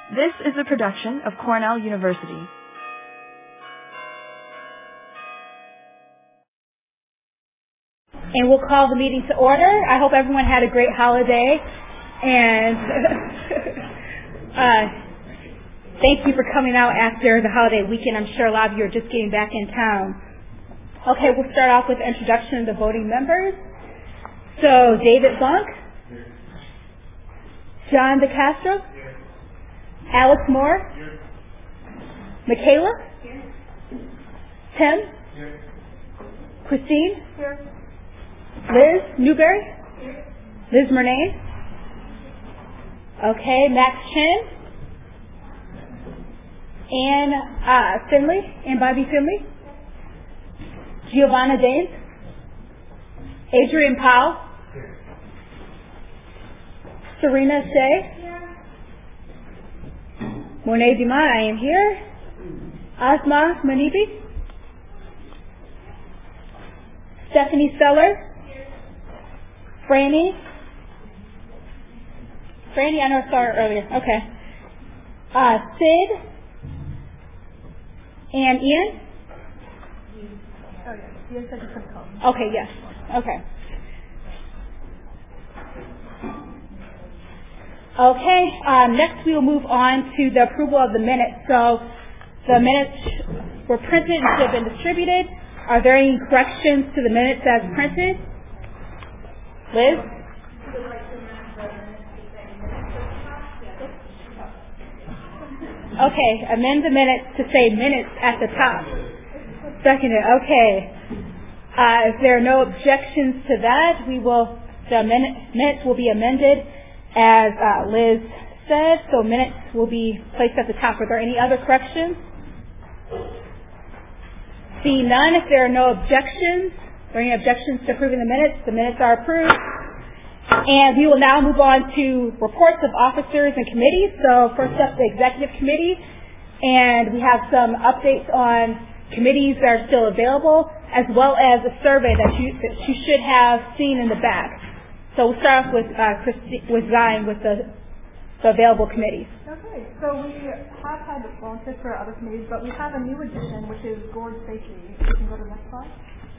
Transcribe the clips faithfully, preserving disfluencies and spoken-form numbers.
This is a production of Cornell University. And we'll call the meeting to order. I hope everyone had a great holiday. And uh, thank you for coming out after the holiday weekend. I'm sure a lot of you are just getting back in town. Okay, we'll start off with the introduction of the voting members. So, David Bunk, John DeCastro, Alex Moore, Michaela, Tim, Christine, Liz Newberry, Liz Murnane, okay, Max Chen, Ann uh, Finley, and Bobby Finley, Giovanna Danes, Adrian Powell, Serena Shea, Monet Dumas, I am here, Asma Manibi, Stephanie Seller, Franny, Franny, I know I saw her earlier, okay, uh, Sid, and Ian? Oh, yes. Ian said you could come. Okay, yes. Okay. Okay, um, next we will move on to the approval of the minutes. So the minutes were printed and should have been distributed. Are there any corrections to the minutes as printed? Liz? Okay, amend the minutes to say minutes at the top. Seconded, okay. Uh, if there are no objections to that, we will, the min- minutes will be amended as uh, Liz said, so minutes will be placed at the top. Are there any other corrections? Seeing none, if there are no objections, are there any objections to approving the minutes? The minutes are approved. And we will now move on to reports of officers and committees. So first up, the executive committee. And we have some updates on committees that are still available, as well as a survey that you, that you should have seen in the back. So we'll start off with uh, Christi- with Zion with the, the available committees. Okay, so we have had volunteers for other committees, but we have a new addition, which is Gorge Safety. You can go to the next slide.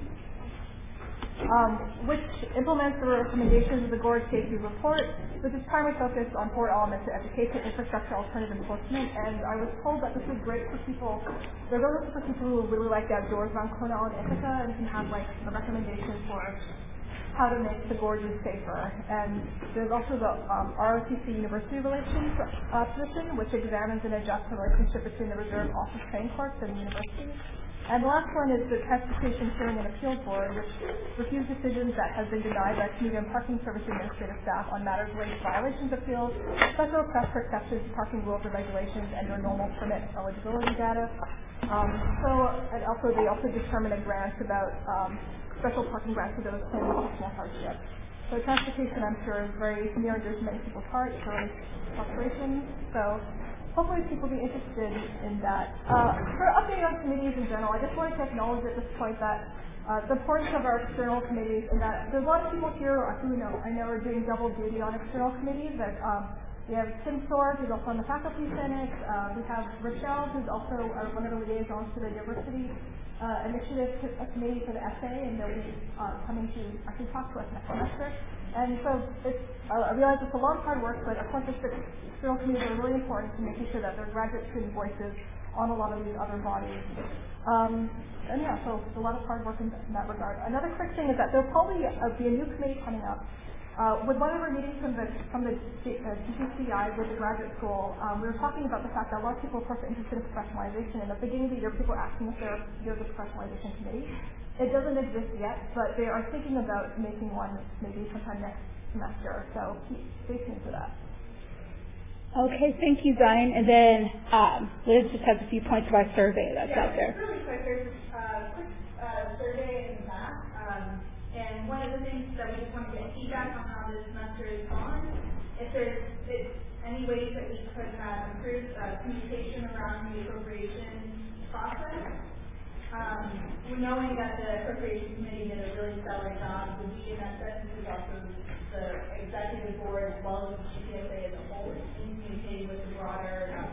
Um, which implements the recommendations of the Gorge Safety Report, which is primarily focused on four elements of education, infrastructure, alternative enforcement. And I was told that this is great for people. They're really for people who really like the outdoors around Cornell and Ithaca, and can have like a recommendation for how to make the gorges safer. And there's also the um, R O T C University Relations uh, position, which examines and adjusts the relationship between the Reserve Office Training Corps and the university. And the last one is the Transportation Hearing and Appeal Board, which reviews decisions that have been denied by Commuter and Parking Service administrative staff on matters related to violations of appeals, special requests for exceptions to parking rules or regulations, and their normal permit eligibility data. Um, so, and also they also determine a grant about um, special parking grants for those claiming exceptional hardship. So transportation, I'm sure, is very near and dear to many people's hearts for populations. So hopefully people will be interested in that. Uh, for updating on committees in general, I just wanted to acknowledge at this point that uh, the importance of our external committees, and that there's a lot of people here who know I know are doing double duty on external committees. That um, we have Tim Sorg, who's also on the faculty senate. Uh, we have Rochelle, who's also uh, one of the liaisons to the university uh, initiative to, a committee for the essay, and they'll be uh, coming to actually talk to us next semester. And so it's, uh, I realize it's a lot of hard work, but of course the external committees are really important to making sure that there are graduate student voices on a lot of these other bodies. Um, and yeah, so it's a lot of hard work in, in that regard. Another quick thing is that there'll probably uh, be a new committee coming up. Uh, with one of our meetings from the from the uh, G P C I with the graduate school, um, we were talking about the fact that a lot of people, of course, are interested in professionalization. In the beginning of the year, people were asking if there, there's a professionalization committee. It doesn't exist yet, but they are thinking about making one maybe sometime next semester. So keep, stay tuned for that. Okay, thank you, Zion. And then um, Liz just has a few points of our survey that's yeah, out there. Really quick, there's a uh, quick uh, survey in the back. Um, and one of the things that we just want to get feedback on how this semester is gone, if there's if any ways that we could uh, improve uh, communication around the appropriation process. Um, we're knowing that the appropriation committee did a really stellar job. The D M S S is also the executive board as well as the G P S A as a whole in communicating with the broader uh,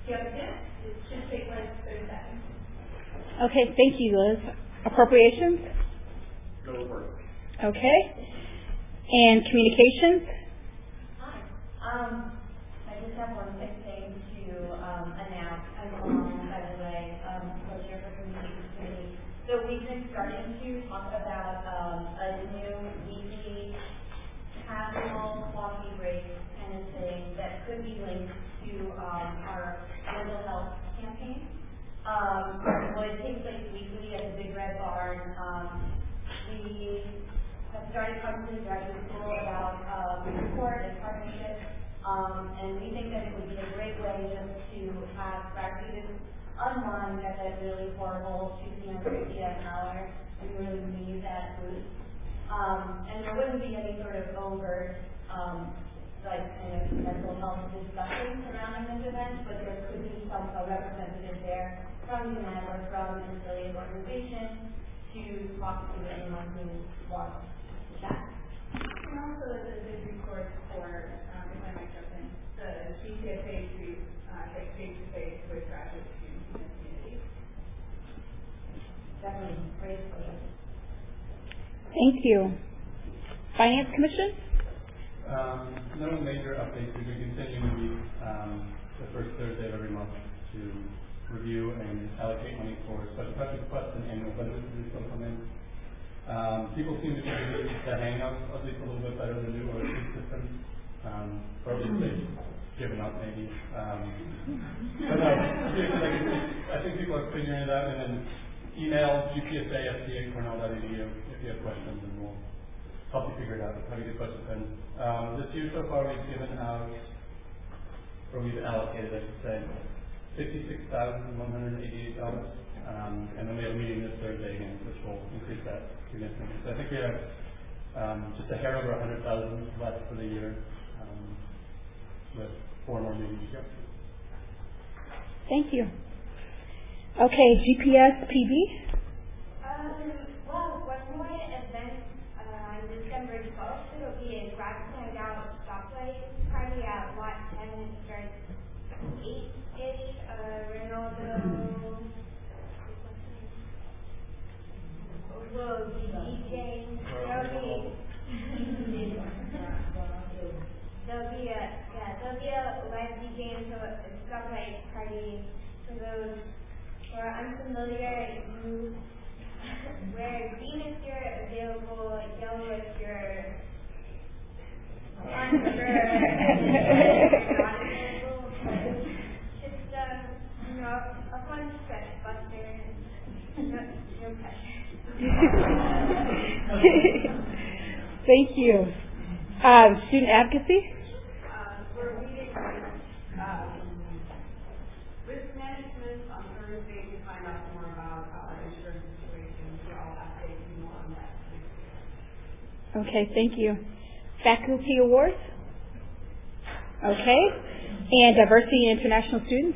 Yep, yeah, it should take like thirty seconds. Okay, thank you, Liz. Appropriations? No report. Okay. And communications? Hi. Um, I just have one quick thing to um, announce. I'm on, by the way, um, co-chair for community committee. So we've been starting to talk about um, a new weekly casual coffee break kind of thing that could be linked to um, our mental health campaign. Um, well, it takes place weekly at the Big Red Barn. Um, we have started talking to the graduate school about um, support and partnership, um, and we think that it would be a great way just to have graduates unwind at that really horrible two p.m. three p.m. hour. We really need that boost. Um, and there wouldn't be any sort of overt, um, like kind of mental health discussion surrounding this event, but there could be some a representative there from U N E D or from an affiliate organization to talk to anyone who wants to chat. And also, as a big resource for, um, if I might jump in, the G C S A to uh, get face to face with graduate students in the community. Definitely, great place. Thank you. Finance Commission? Um, no major updates. We've been continuing to meet um, the first Thursday of every month to review and allocate money for special project requests and annual budgets that still come in. Um, people seem to be getting the hang of at least a little bit better than new O S C systems. Um, or at least they've given up maybe. Um, but no, I think people are figuring it out, and then email G P S A S D A cornell dot e d u if you have questions, and we'll help you figure it out. How to get questions in. Um, this year so far we've given out, or we've allocated, I should say, fifty-six thousand one hundred eighty-eight dollars. Um, and then we have a meeting this Thursday again, which will increase that significantly. So I think we have um, just a hair over one hundred thousand left for the year, um, with four more meetings to go. Thank you. Okay, G P S P B? Um, well, one more event uh, on December twelfth. It'll be a grad hangout stoplight party at Lot ten. It starts eight-ish. Uh, Ronaldo will be DJing. There'll be there'll be a yeah there'll be a live DJing so a stoplight party for those who are unfamiliar. You wear green if you're available, yellow if you're unsure, not available. But just uh, you know, a fun stretch buster. No, no pressure. Thank you. Um, student advocacy? Um, we're meeting with um, risk management on Thursday to find out more about our insurance situation. So I'll update you more on that. Okay, thank you. Faculty awards? Okay. And diversity and international students?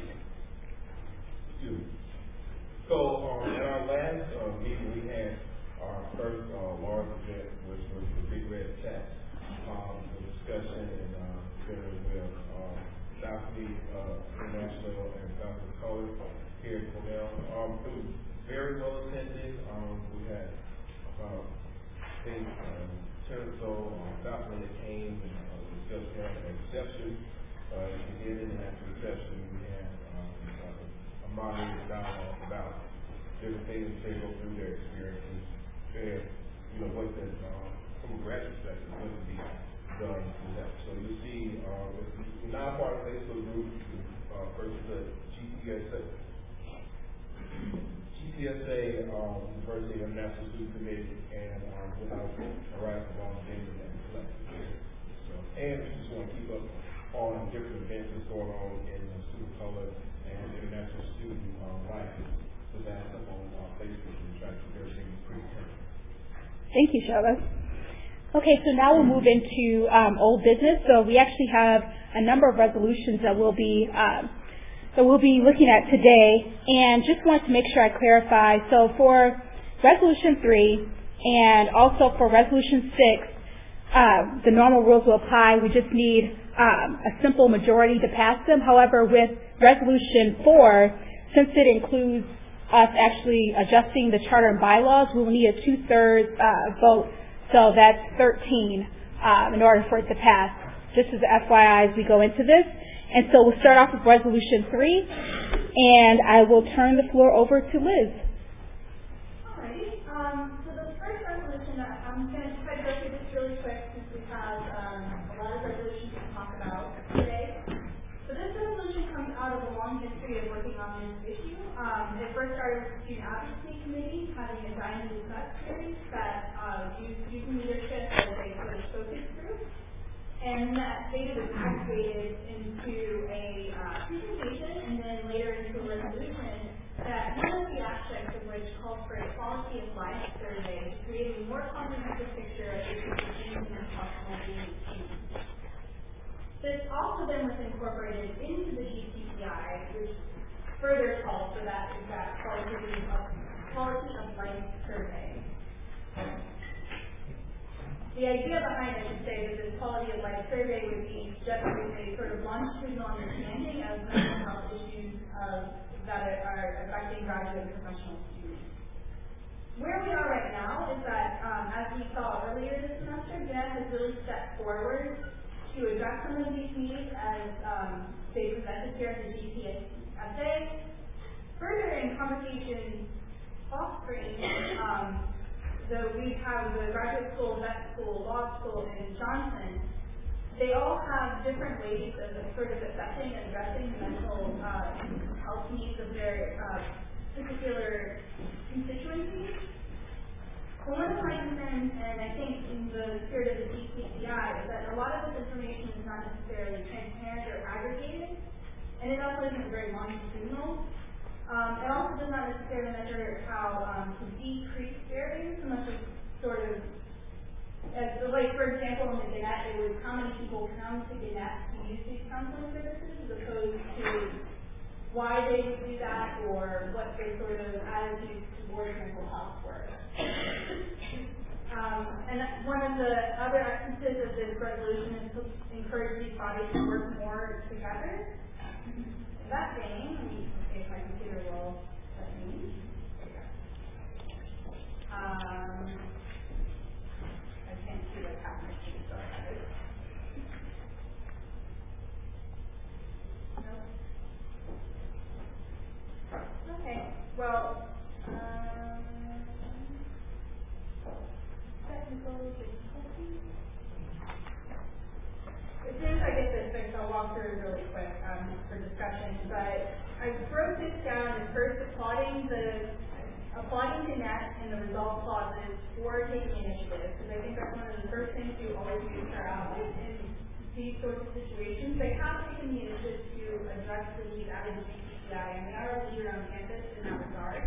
So um, at our last uh, meeting, we had our first uh, large event, which was the Big Red Chat, um, the discussion and uh, together with uh, faculty, uh, international and faculty of color here at Cornell. Um, it was very well attended. Um, we had about I think um, ten or so um, faculty that came and uh, discussed that at reception. Uh, at the beginning and after reception, we had um, uh, a moderated dialogue about different things as they go through their experiences, and you know what the uh, from a graduate perspective what to be done to that. So you see, uh, the non-partisan Facebook group, uh, first the G P S A, G P S A, um, Diversity International Student Committee, and um, without a right to volunteer and collective care. So, and we just want to keep up on different events that's going on in the student color and international student uh, life. So that's up on uh, Facebook and try to keep everything pretty current. Thank you, Charlotte. Okay, so now we'll move into um, old business. So we actually have a number of resolutions that we'll be um, that we'll be looking at today, and just want to make sure I clarify. So for Resolution three and also for Resolution six, uh, the normal rules will apply. We just need um, a simple majority to pass them. However, with Resolution four, since it includes us actually adjusting the charter and bylaws, we will need a two-thirds uh, vote. So that's thirteen um, in order for it to pass. Just as F Y I as we go into this. And so we'll start off with Resolution three, and I will turn the floor over to Liz. Alrighty. Um, so the first resolution, that I'm going to try to go through this really quick since we have um, a lot of resolutions to talk about today. So this resolution comes out of a long history of working on this issue. Um, it first started with the Student Advocacy Committee having a Diamond Discuss series that uh, used student leadership as a sort of focus group. And that data was activated into a uh, presentation and then later into a resolution that one of the aspects of which calls for a quality of life survey to create a more comprehensive picture of issues of human and possible being students. This also then was incorporated into the G T C I, which further calls for that exact quality of, quality of life survey. The idea behind, I should say, that this quality of life survey would be just a sort of longitudinal understanding of mental health issues of, that are affecting graduate and professional students. Where we are right now is that, um, as we saw earlier this semester, Jeanette has really stepped forward to address some of these needs as um, they presented here at the G P S A. Further, in conversations off-screen, um, So we have the graduate school, vet school, law school, and Johnson. They all have different ways of sort of assessing and addressing the mental uh, health needs of their uh, particular constituencies. Well, one of my concerns, and I think in the spirit of the G T C I, is that a lot of this information is not necessarily transparent or aggregated, and it also isn't very longitudinal. Um, it also does not necessarily measure how um, to decrease barriers so much as sort of, as, like for example in the Gannett, it was how many people come to Gannett to use these counseling services as opposed to why they would do that or what their sort of attitudes towards mental health were. Um, and one of the other essences of this resolution is to encourage these bodies to work more together. In that vein, let me see if my computer will let me. Um, I can't see what's happening. So nope. Okay. Well, um, technical difficulties. As soon as I get this fixed, I'll walk through it really quick um, for discussion. But I broke this down as first applauding the applauding Gannett and the resolve clauses for taking initiative, because I think that's one of the first things you always do to start out with in these sorts of situations. They have taken the initiative to address the need out of the G T C I, and they are a leader on campus in that regard.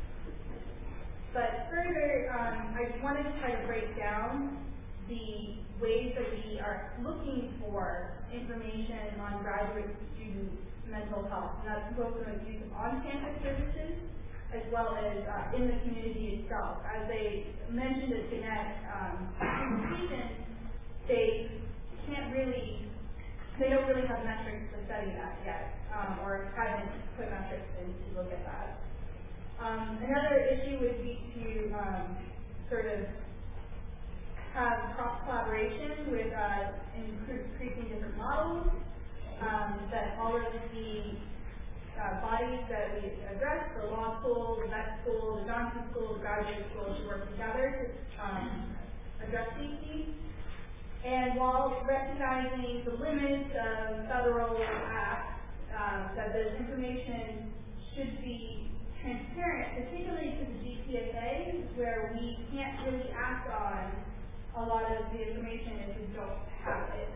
But further, um, I wanted to try to break down the ways that we are looking for information on graduate student mental health. And that's both in the use of on-campus services as well as uh, in the community itself. As they mentioned at Gannett um, presentation, they can't really, they don't really have metrics to study that yet, um, or haven't put metrics in to look at that. Um, another issue would be to um, sort of have cross collaboration with uh, increasing different models, um, that all of the uh, bodies that we address, the law school, the vet school, the Johnson school, the graduate school, should work together to um, address these needs. And while recognizing the limits of federal acts, um, that this information should be transparent, particularly to the G P S A, where we can't really act on a lot of the information if we don't have it.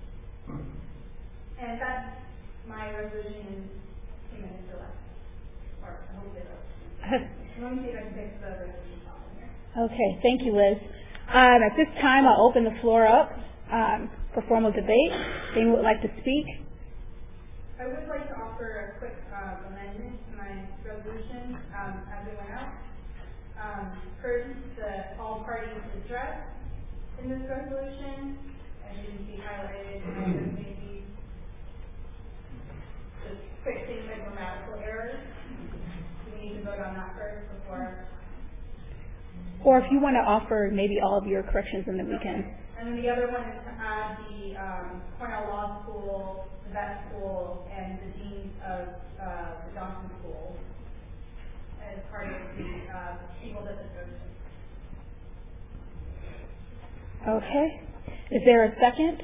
And that's my resolution in two minutes or less. Or I hope it does. Let me see if I can fix the resolution problem here. Okay, thank you, Liz. Um, at this time, I'll open the floor up um, for formal debate. If anyone would like to speak? I would like to offer a quick uh, amendment to my resolution um, as it went out. Um, first, the all parties address in this resolution, as you can see highlighted, and maybe just fixing the grammatical errors. Do we need to vote on that first before? Or if you want to offer maybe all of your corrections, and then we can. And then the other one is to add the um, Cornell Law School, the vet school, and the deans of uh, the Johnson School as part of the uh, people that this goes to. Okay. Is there a second?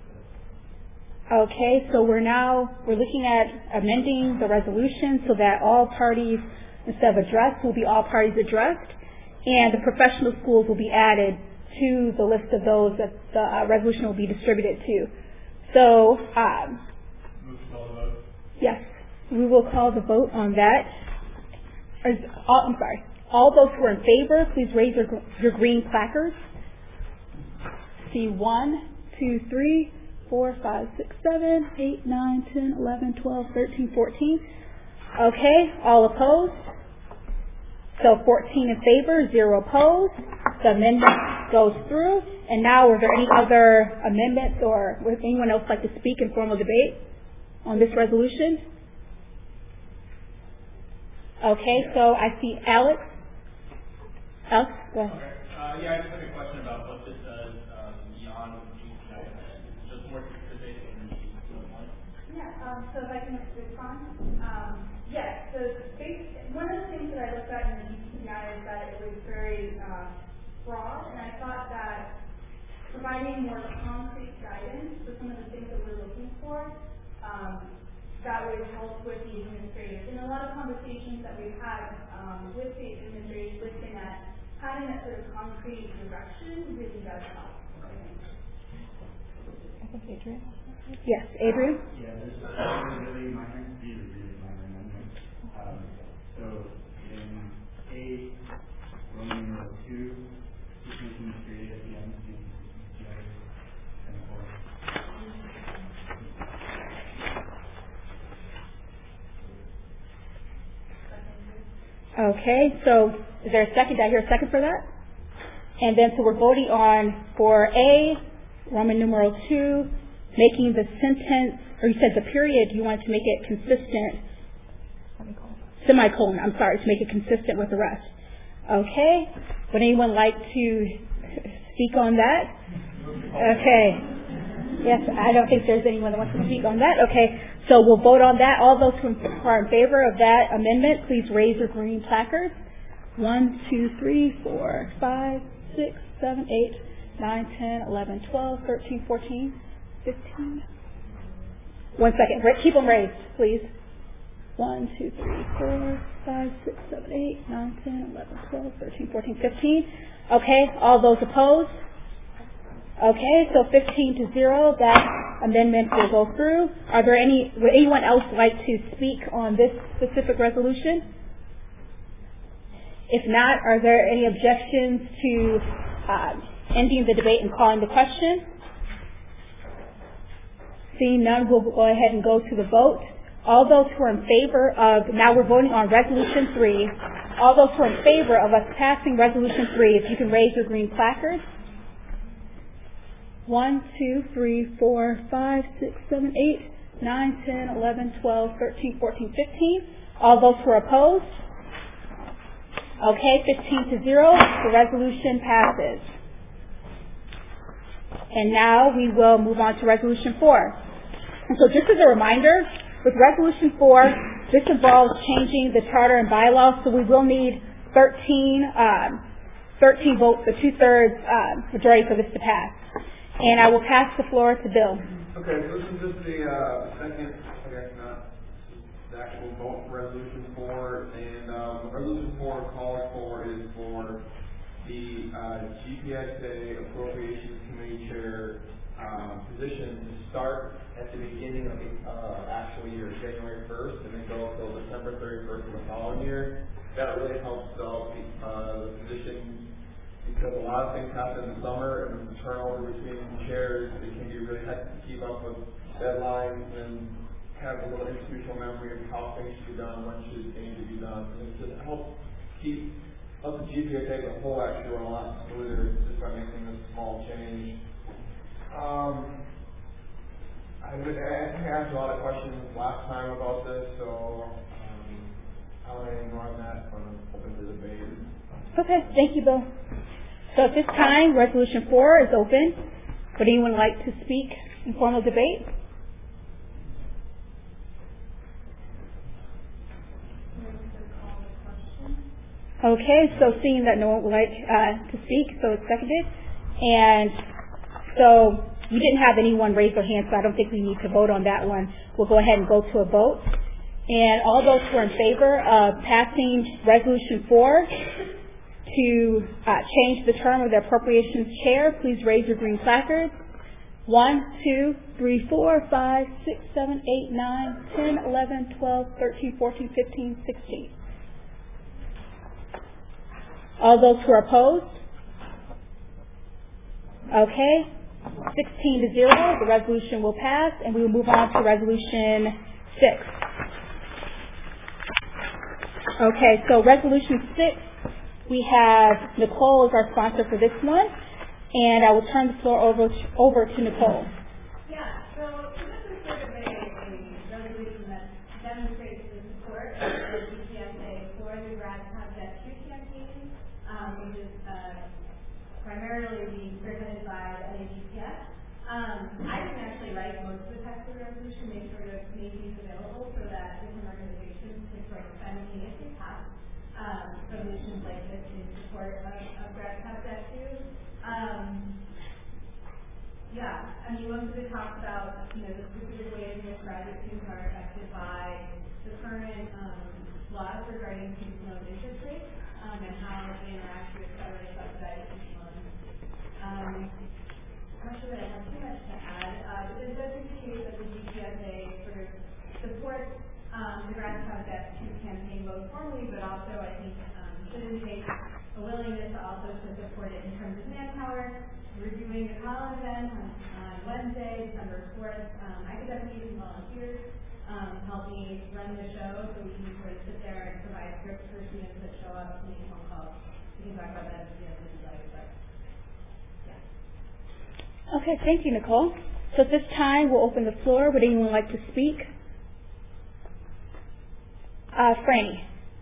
Okay, so we're now, we're looking at amending the resolution so that all parties, instead of addressed, will be all parties addressed, and the professional schools will be added to the list of those that the uh, resolution will be distributed to. So, um, Move to call the vote. yes, we will call the vote on that. Is, all, I'm sorry. All those who are in favor, please raise your, your green placards. See one, two, three, four, five, six, seven, eight, nine, ten, eleven, twelve, thirteen, fourteen. Okay, all opposed? So fourteen in favor, zero opposed. The amendment goes through. And now, are there any other amendments, or would anyone else like to speak in formal debate on this resolution? Okay, so I see Alex. Alex, go ahead. Okay. Uh, yeah, I just have a question about what this does um, beyond G P I. Just more specific in the one. Yeah, um, so if I can respond. Um, yes, so base, one of the things that I looked at in the G P I is that it was very uh, broad, and I thought that providing more concrete guidance for some of the things that we're looking for, um, that would help with the administrators. In a lot of conversations that we've had um, with the administrators, with that, having that sort of concrete direction really does help. I think Adrian. Yes, Adrian. Yeah, this is really minor. These are really minor amendments. Um, so in A, Roman numeral two, distinction is created at the end of the semicolon. Okay, so is there a second? Did I hear a second for that? And then, so we're voting on for A, Roman numeral two, making the sentence, or you said the period, you wanted to make it consistent. Semicolon, I'm sorry, to make it consistent with the rest. Okay, would anyone like to speak on that? Okay. Yes, I don't think there's anyone that wants to speak on that. Okay, so we'll vote on that. All those who are in favor of that amendment, please raise your green placards. One, two, three, four, five, six, seven, eight, nine, ten, eleven, twelve, thirteen, fourteen, fifteen. One second. Keep them raised, please. One, two, three, four, five, six, seven, eight, nine, ten, eleven, twelve, thirteen, fourteen, fifteen. Okay, all those opposed? Okay, so fifteen to zero, that amendment will go through. Are there any, would anyone else like to speak on this specific resolution? If not, are there any objections to uh, ending the debate and calling the question? Seeing none, we'll go ahead and go to the vote. All those who are in favor of, now we're voting on Resolution three. All those who are in favor of us passing Resolution three, if you can raise your green placards. one, two, three, four, five, six, seven, eight, nine, ten, eleven, twelve, thirteen, fourteen, fifteen. All those who are opposed? Okay, fifteen to zero, the resolution passes. And now we will move on to Resolution four. And so just as a reminder, with Resolution four, this involves changing the charter and bylaws, so we will need thirteen, um, thirteen votes, a two-thirds uh, majority for this to pass. And I will pass the floor to Bill. Okay, so this is just the uh, second, I guess not, the actual vote for Resolution four. And um, what Resolution four calls for is for the uh, G P S A Appropriations Committee Chair um, position to start at the beginning of the uh, actual year, January first, and then go until December thirty-first of the following year. That really helps develop the, uh, the position, because a lot of things happen in the summer, and the turnover between chairs, it can be really hectic to keep up with deadlines and have a little institutional memory of how things should be done, when should things should be done. And it just helps keep help the G P S A as a whole actually run a lot smoother just by making this small change. Um, I, I think I asked a lot of questions last time about this, so um, I don't have any more on that. I'm open to debate. Okay, thank you, Bill. So at this time, Resolution four is open. Would anyone like to speak in formal debate? Okay, so seeing that no one would like uh, to speak, so it's seconded. And so we didn't have anyone raise their hand, so I don't think we need to vote on that one. We'll go ahead and go to a vote. And all those who are in favor of passing Resolution four to uh, change the term of the Appropriations Chair, please raise your green placards. one, two, three, four, five, six, seven, eight, nine, ten, eleven, twelve, thirteen, fourteen, fifteen, sixteen. All those who are opposed? Okay. sixteen to zero, the resolution will pass, and we will move on to Resolution six. Okay, so Resolution six, we have Nicole as our sponsor for this one, and I will turn the floor over to, over to Nicole. Yeah, so this is sort of a, a resolution that demonstrates the support of the G P S A for the Grad Project two campaign, um, which is uh, primarily being spearheaded by the N A G P S. Um, I didn't actually write most of the text of the resolution, make sure to make these available so that different organizations can sort of simultaneously pass um, resolutions like this in support of, of Grad Project two. Um, yeah, I mean, most of it talks about, you know, the specific ways in which graduate students are affected by the current um, laws regarding student loan interest rates um, and how they interact with federally subsidized student loans. Um, I'm not sure that I have too much to add, uh, but it does indicate that the G P S A sort of supports um, the Grad Project two campaign both formally, but also I think um, should indicate a willingness to also to support it in terms of manpower. We're doing a call-in event on, on Wednesday, December fourth. Um, I could definitely use some volunteers um, help me run the show so we can sort of sit there and provide scripts for students that show up and make phone calls. We can talk about that if you have any like, but yeah. Okay, thank you, Nicole. So at this time, we'll open the floor. Would anyone like to speak? Uh, Franny.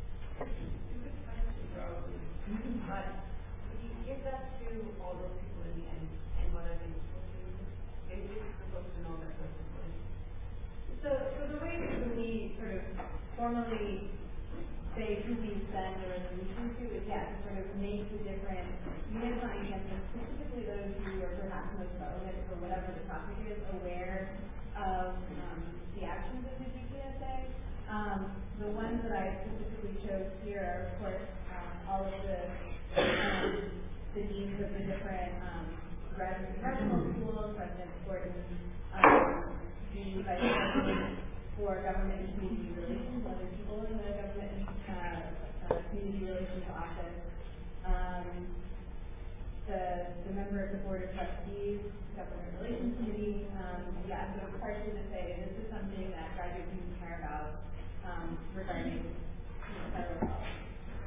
So, so the way that we sort of formally say who we send the resolution to is, yeah, to sort of make the different units on campus, specifically those who are perhaps most relevant for whatever the topic is, aware of um, the actions of the G P S A. Um, the ones that I specifically chose here are, of course, um, all of the um, the deans of the different um, graduate professional schools, President Gordon, um, the Vice President for Government and Community Relations, other people in the Government and uh, uh, Community Relations Office, um, the, the member of the Board of Trustees, Government Relations Committee. Um, yeah, so it's partially to say this is something that graduate students care about um, regarding you know, federal policy.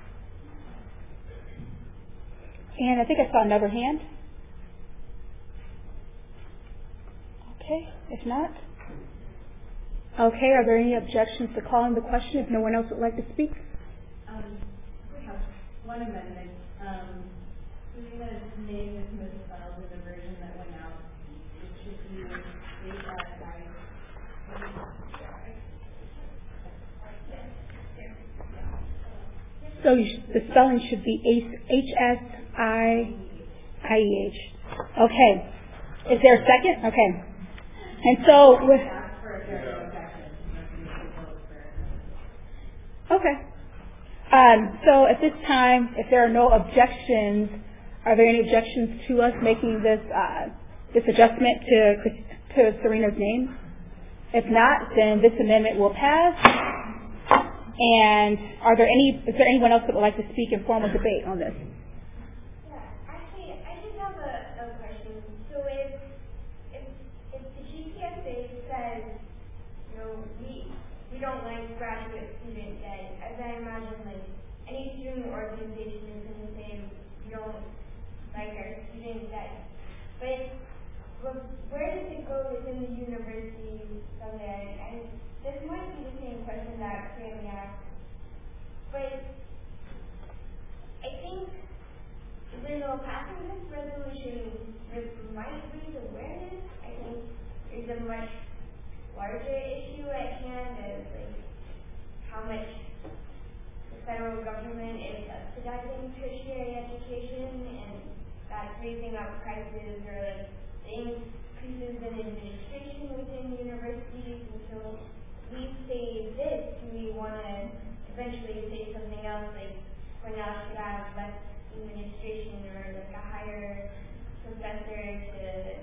And I think I saw another hand. Okay, if not. Okay, are there any objections to calling the question if no one else would like to speak? Um, we have one amendment. Um, Selina's name is misspelled in the version that went out. It should be H S I. So you sh- the spelling should be H S I I E H. Okay. Is there a second? Okay. And so with Okay. Um, so at this time, if there are no objections, are there any objections to us making this uh, this adjustment to to Serena's name? If not, then this amendment will pass. And are there any? Is there anyone else that would like to speak in formal debate on this? Yeah, actually, I just have a, a question. So if if if the G P S A says, you know, we we don't like graduate student debt, as I imagine, like any student organization is going like our student debt. But well, where does it go within the university from there? And this might be the same question that Craig asked, but I think you know, passing this resolution might raise awareness. I think there's a much larger issue at hand of like how much the federal government is subsidizing tertiary education, and that's raising up prices or like the increases in administration within universities. And so we say this, do we want to eventually say something else like Cornell should have less administration or like a higher professor to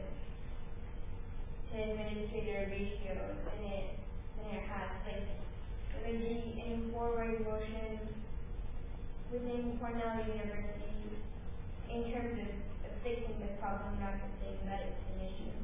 to administrator ratio than it than it has. Like there would be any forward motion within Cornell University in terms of, of fixing the problem, not just saying that it's an issue.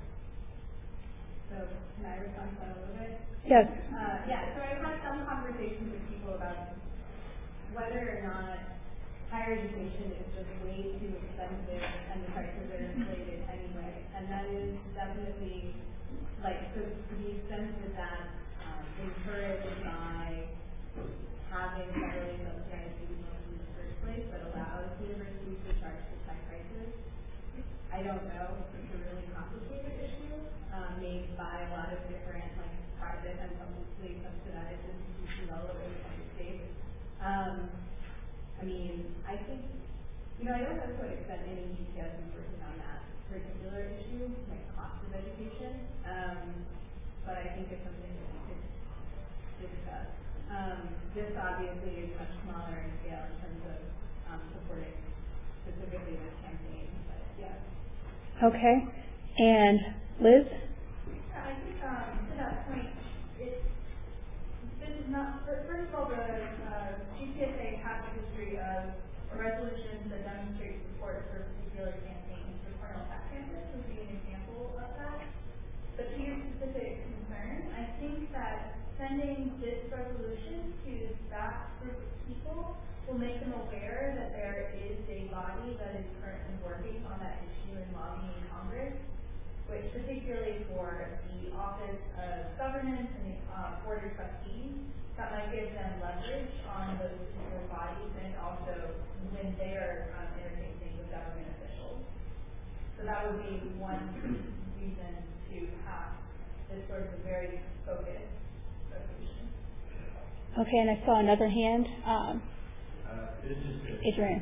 So can I respond to that a little bit? Yes. Uh, yeah, so I've had some conversations with people about whether or not higher education is just way too expensive and the prices are inflated anyway. And that is definitely, like, so to the extent that that's um, encouraged by having federally subsidized student loans in the first place that allows universities to charge such high prices, I don't know. It's a really complicated issue um, made by a lot of different, like, private and publicly subsidized institutions all over the United States. Um, I mean, I think, you know, I don't know to what extent any G P S is working on that particular issue, like cost of education, um, but I think it's something that we could discuss. Um, this obviously is much smaller in scale in terms of um, supporting specifically this campaign, but yeah. Okay. And Liz? Yeah, I think um, to that point, it, this is not, first of all, the uh, G P S A has a history of a resolution that demonstrates support for a particular campaign. The Cornell Tech campus would be an example of that. But to your specific concern, I think that sending this resolution to that group of people will make them aware that there is a body that is currently working on that issue and lobbying Congress, which particularly for the Office of Governance and the uh, Board of Trustees, that might give them leverage on those particular bodies and also when they are um, interfacing with government officials. So that would be one reason to have this sort of very focused resolution. Okay, and I saw another hand. Um, uh, this is Adrian.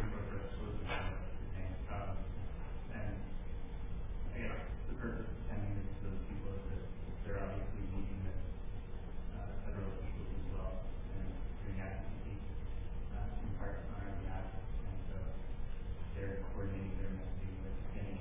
Purpose of sending this to those people is that they're obviously meeting with uh, federal officials as well and doing advocacy uh, in part on our behalf, and so they're coordinating their messaging with any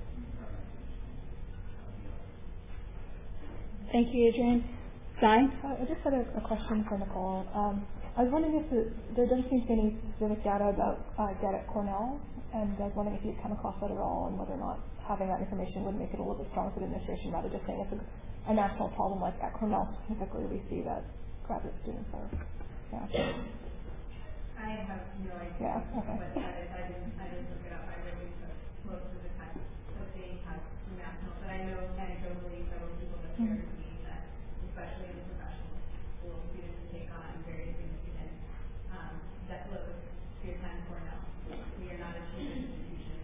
Thank you, Adrian. Stein? Uh, I just had a, a question for Nicole. Um, I was wondering if the, there doesn't seem to be any specific data about uh, debt at Cornell, and I was wondering if you'd come across that at all and whether or not having that information would make it a little bit stronger for the administration rather than just saying it's a, a national problem like at Cornell specifically we see that graduate students are, yeah. I have no idea yeah, okay. what that is. I didn't, I didn't look it up. I really took most of the time that they have national, but I know anecdotally several people that shared with me that, especially in the professional school, students take on very significant um, debt loads to attend Cornell. We are not a cheap institution.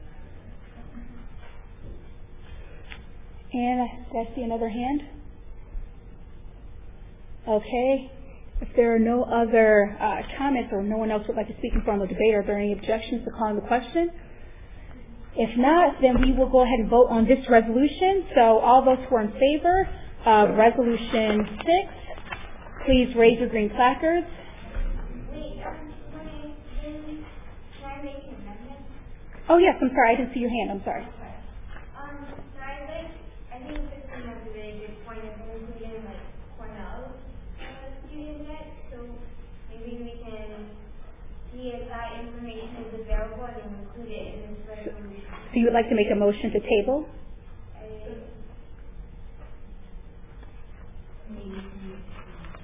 And did I see another hand? Okay. If there are no other uh, comments or no one else would like to speak in front of the debate, are there any objections to calling the question? If not, then we will go ahead and vote on this resolution. So all those who are in favor of Resolution six, please raise your green placards. Wait, um, can I make an amendment? Oh, yes, I'm sorry. I didn't see your hand. I'm sorry. Um, so I like, I think this one has a very good point of including like Cornell uh, student debt. So maybe we can see if that information is available and include it in this resolution. So you would like to make a motion to table?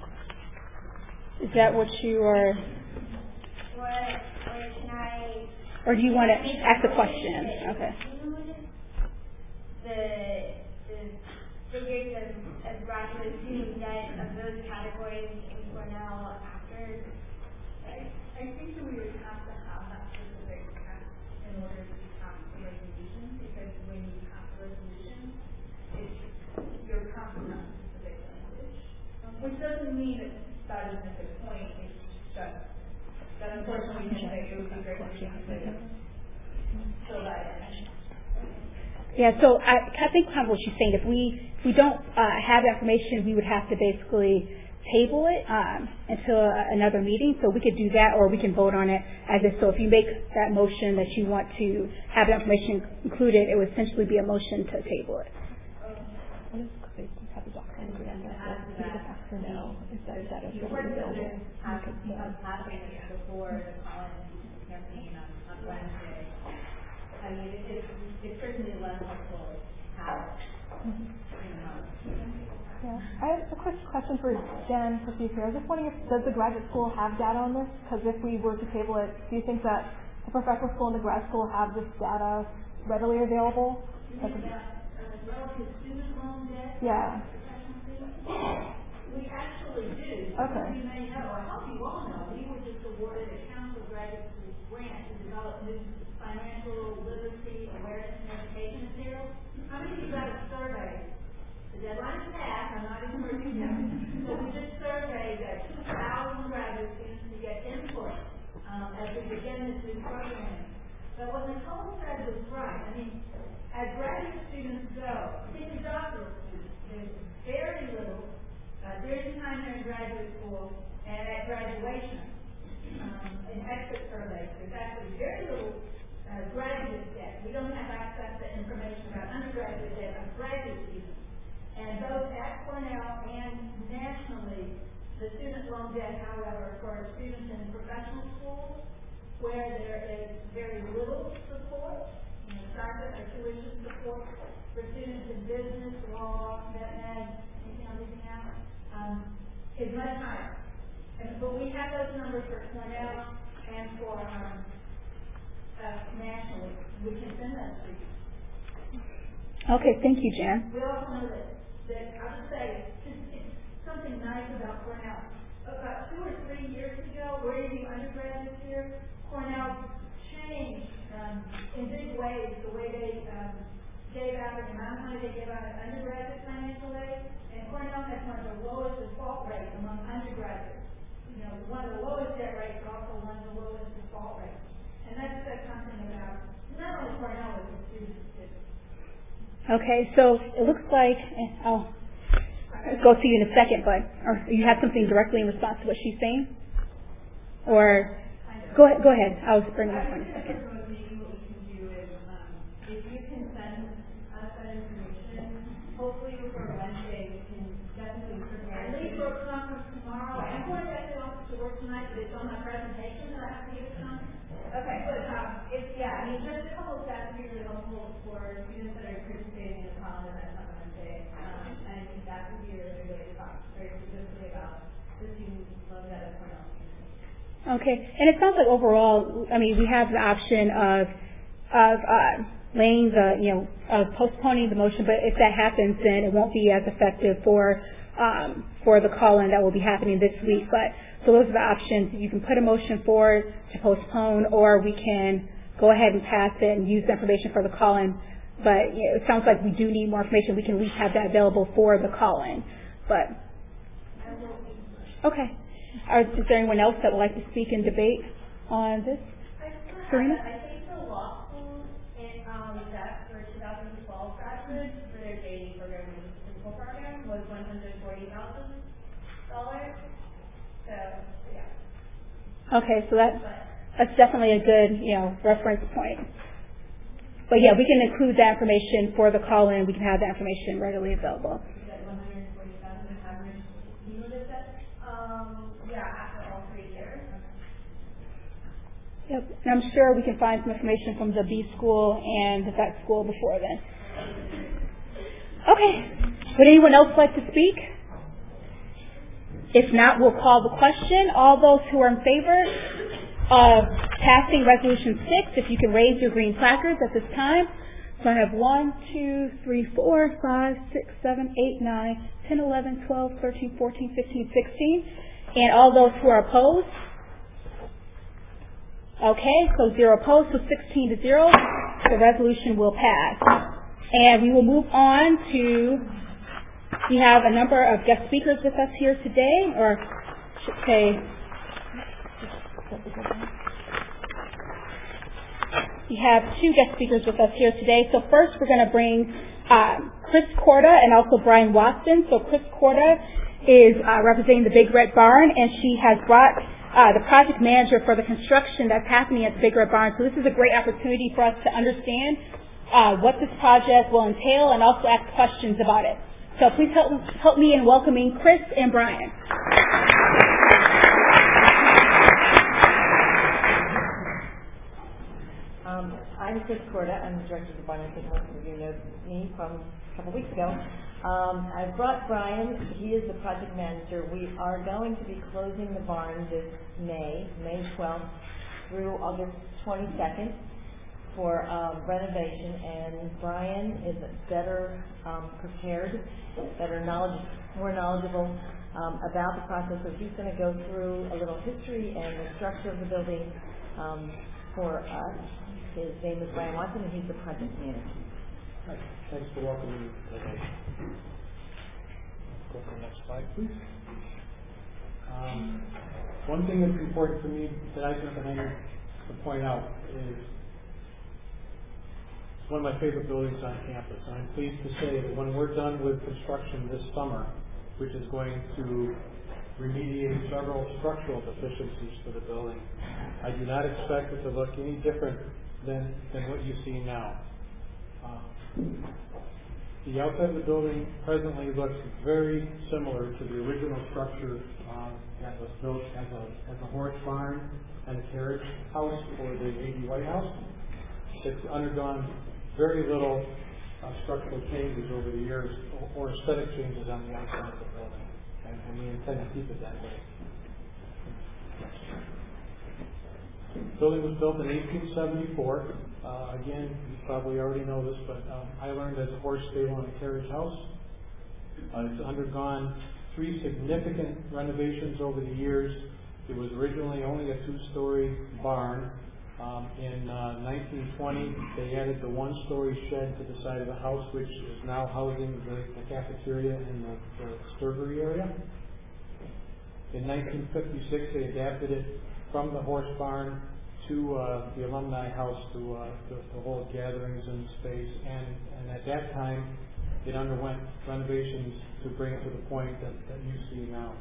Uh, Is that what you are? Or, or can I Or do you want to ask the question? Okay. The, the figures of, of graduate student debt of those categories in Cornell after? I, I think that we would have to have that specific cap in order to pass the resolution, because when you pass the resolution, it's, you're passing that specific language. Um, which doesn't mean that that isn't a good point, it's just that unfortunately we can say it would be great if you could fill that in. Yeah, so I, I think kind of what she's saying, if we if we don't uh, have that information, we would have to basically table it um, until uh, another meeting. So we could do that, or we can vote on it as if. So if you make that motion that you want to have that information included, it would essentially be a motion to table it. You heard that this has become happening before the Collins campaign on, on Wednesday. I mean, it, it, it's certainly less helpful to have in the month. Yeah. I have a quick question for Jen for future. I was just wondering, if does the graduate school have data on this? Because if we were to table it, do you think that the professional school and the grad school have this data readily available? You mean that uh, relative student loan debt? Yeah. We actually do. Okay. You may know, I hope you all know, we were just awarded a council graduate school grant to develop new financial literacy, awareness, and education materials. How many of you got a survey? The deadline is passed, I'm not encouraging you. So we just surveyed uh, two thousand graduate students to get input um, as we begin this new program. But what Nicole said was right. I mean, as graduate students go, even doctoral students, there's very little Uh, during the time they're in graduate school and at graduation, um, in exit surveys, there's actually very little uh, graduate debt. We don't have access to information about undergraduate debt of graduate students. And both at Cornell and nationally, the student loan debt, however, for students in professional schools, where there is very little support, you know, private or tuition support for students in business, law, vet ed, anything else. Um, is much higher. And, but we have those numbers for Cornell and for um, uh, nationally. We can send those to you. Okay, thank you, Jan. We also know that, that I would say, it's, it's something nice about Cornell. About two or three years ago, where you undergraduates here, Cornell changed um, in big ways the way they um, gave out the amount of money they gave out in undergraduate financial aid. And Cornell has one of the lowest default rates among undergraduates. You know, one of the lowest debt rates, but also one of the lowest default rates. And that says something about not only Cornell, but the students too. Okay, so it looks like I'll go to you in a second, but or you have something directly in response to what she's saying, or go ahead. Go ahead. I'll bring it up in a second. If you can send us that information, hopefully before Wednesday, we can definitely prepare. I leave for a conference tomorrow. I'm going back to the office to work tonight, but it's on my presentation that I have to give it to them. Okay, but um, it's, yeah, I mean, just a couple of stats would be really helpful for students that are participating in the common event on Wednesday. Um, and I think that would be a really good way to talk very specifically about the student loan debt at Cornell. Okay, and it sounds like overall, I mean, we have the option of of uh, laying the, you know, of postponing the motion, but if that happens, then it won't be as effective for um, for the call-in that will be happening this week. But so those are the options. You can put a motion forward to postpone, or we can go ahead and pass it and use the information for the call-in. But you know, it sounds like we do need more information. We can at least have that available for the call-in. But okay. Are, is there anyone else that would like to speak and debate on this? Serena? I think the law school in um, that for two thousand twelve graduates for their J D program, which is the physical program, was one hundred forty thousand dollars. So yeah. Okay, so that's that's definitely a good, you know, reference point. But yeah, we can include that information for the call-in. We can have that information readily available. Is that one hundred forty thousand average cumulative debt? Um, yeah, after all three years. Yep, and I'm sure we can find some information from the B school and the vet school before then. Okay, would anyone else like to speak? If not, we'll call the question. All those who are in favor, of passing Resolution six. If you can raise your green placards at this time. So I have one, two, three, four, five, six, seven, eight, nine, ten, eleven, twelve, thirteen, fourteen, fifteen, sixteen. And all those who are opposed. Okay, so zero opposed, so sixteen to zero. The resolution will pass. And we will move on to, we have a number of guest speakers with us here today, or I should say, we have two guest speakers with us here today. So first we're going to bring um, Chris Korda and also Brian Watson. So Chris Korda is uh, representing the Big Red Barn, and she has brought uh, the project manager for the construction that's happening at the Big Red Barn. So this is a great opportunity for us to understand uh, what this project will entail and also ask questions about it. So please help, help me in welcoming Chris and Brian. Um, I'm Chris Korda. I'm the director of the Barn. I think most of you know me from a couple weeks ago. Um, I brought Brian. He is the project manager. We are going to be closing the barn this May, May twelfth through August twenty-second for um, renovation. And Brian is better um, prepared, better knowledge, more knowledgeable um, about the process. So he's going to go through a little history and the structure of the building um, for us. His name is Brian Watson, and he's the project manager. Hi. Thanks for welcoming me today. Go to the next slide, please. Um, one thing that's important for me that I think I need to point out is it's one of my favorite buildings on campus. And I'm pleased to say that when we're done with construction this summer, which is going to remediate several structural deficiencies for the building, I do not expect it to look any different than, than what you see now. Uh, the outside of the building presently looks very similar to the original structure uh, that was built as a, as a horse barn and a carriage house for the Navy White House. It's undergone very little uh, structural changes over the years or, or aesthetic changes on the outside of the building, and, and we intend to keep it that way. The building was built in eighteen seventy-four. Uh, again, you probably already know this, but um, I learned as a horse stable and a carriage house. Uh, it's undergone three significant renovations over the years. It was originally only a two-story barn. Um, in uh, nineteen twenty, they added the one-story shed to the side of the house, which is now housing the, the cafeteria and the, the servery area. In nineteen fifty-six, they adapted it from the horse barn to uh, the alumni house to, uh, to, to hold gatherings in space, and, and at that time it underwent renovations to bring it to the point that, that you see now.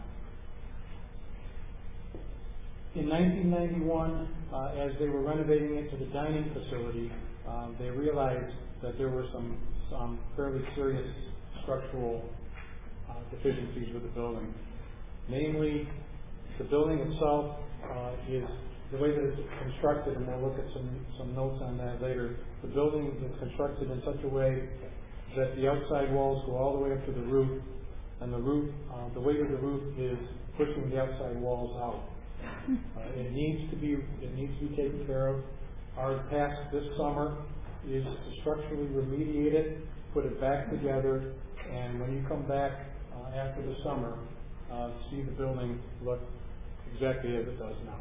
In nineteen ninety-one, uh, as they were renovating it to the dining facility, uh, they realized that there were some, some fairly serious structural uh, deficiencies with the building. Namely, the building itself uh, is the way that it's constructed, and we'll look at some, some notes on that later. The building is constructed in such a way that the outside walls go all the way up to the roof, and the roof, uh, the weight of the roof is pushing the outside walls out. Uh, it needs to be, it needs to be taken care of. Our task this summer is to structurally remediate it, put it back together, and when you come back uh, after the summer, uh, see the building look exactly as it does now.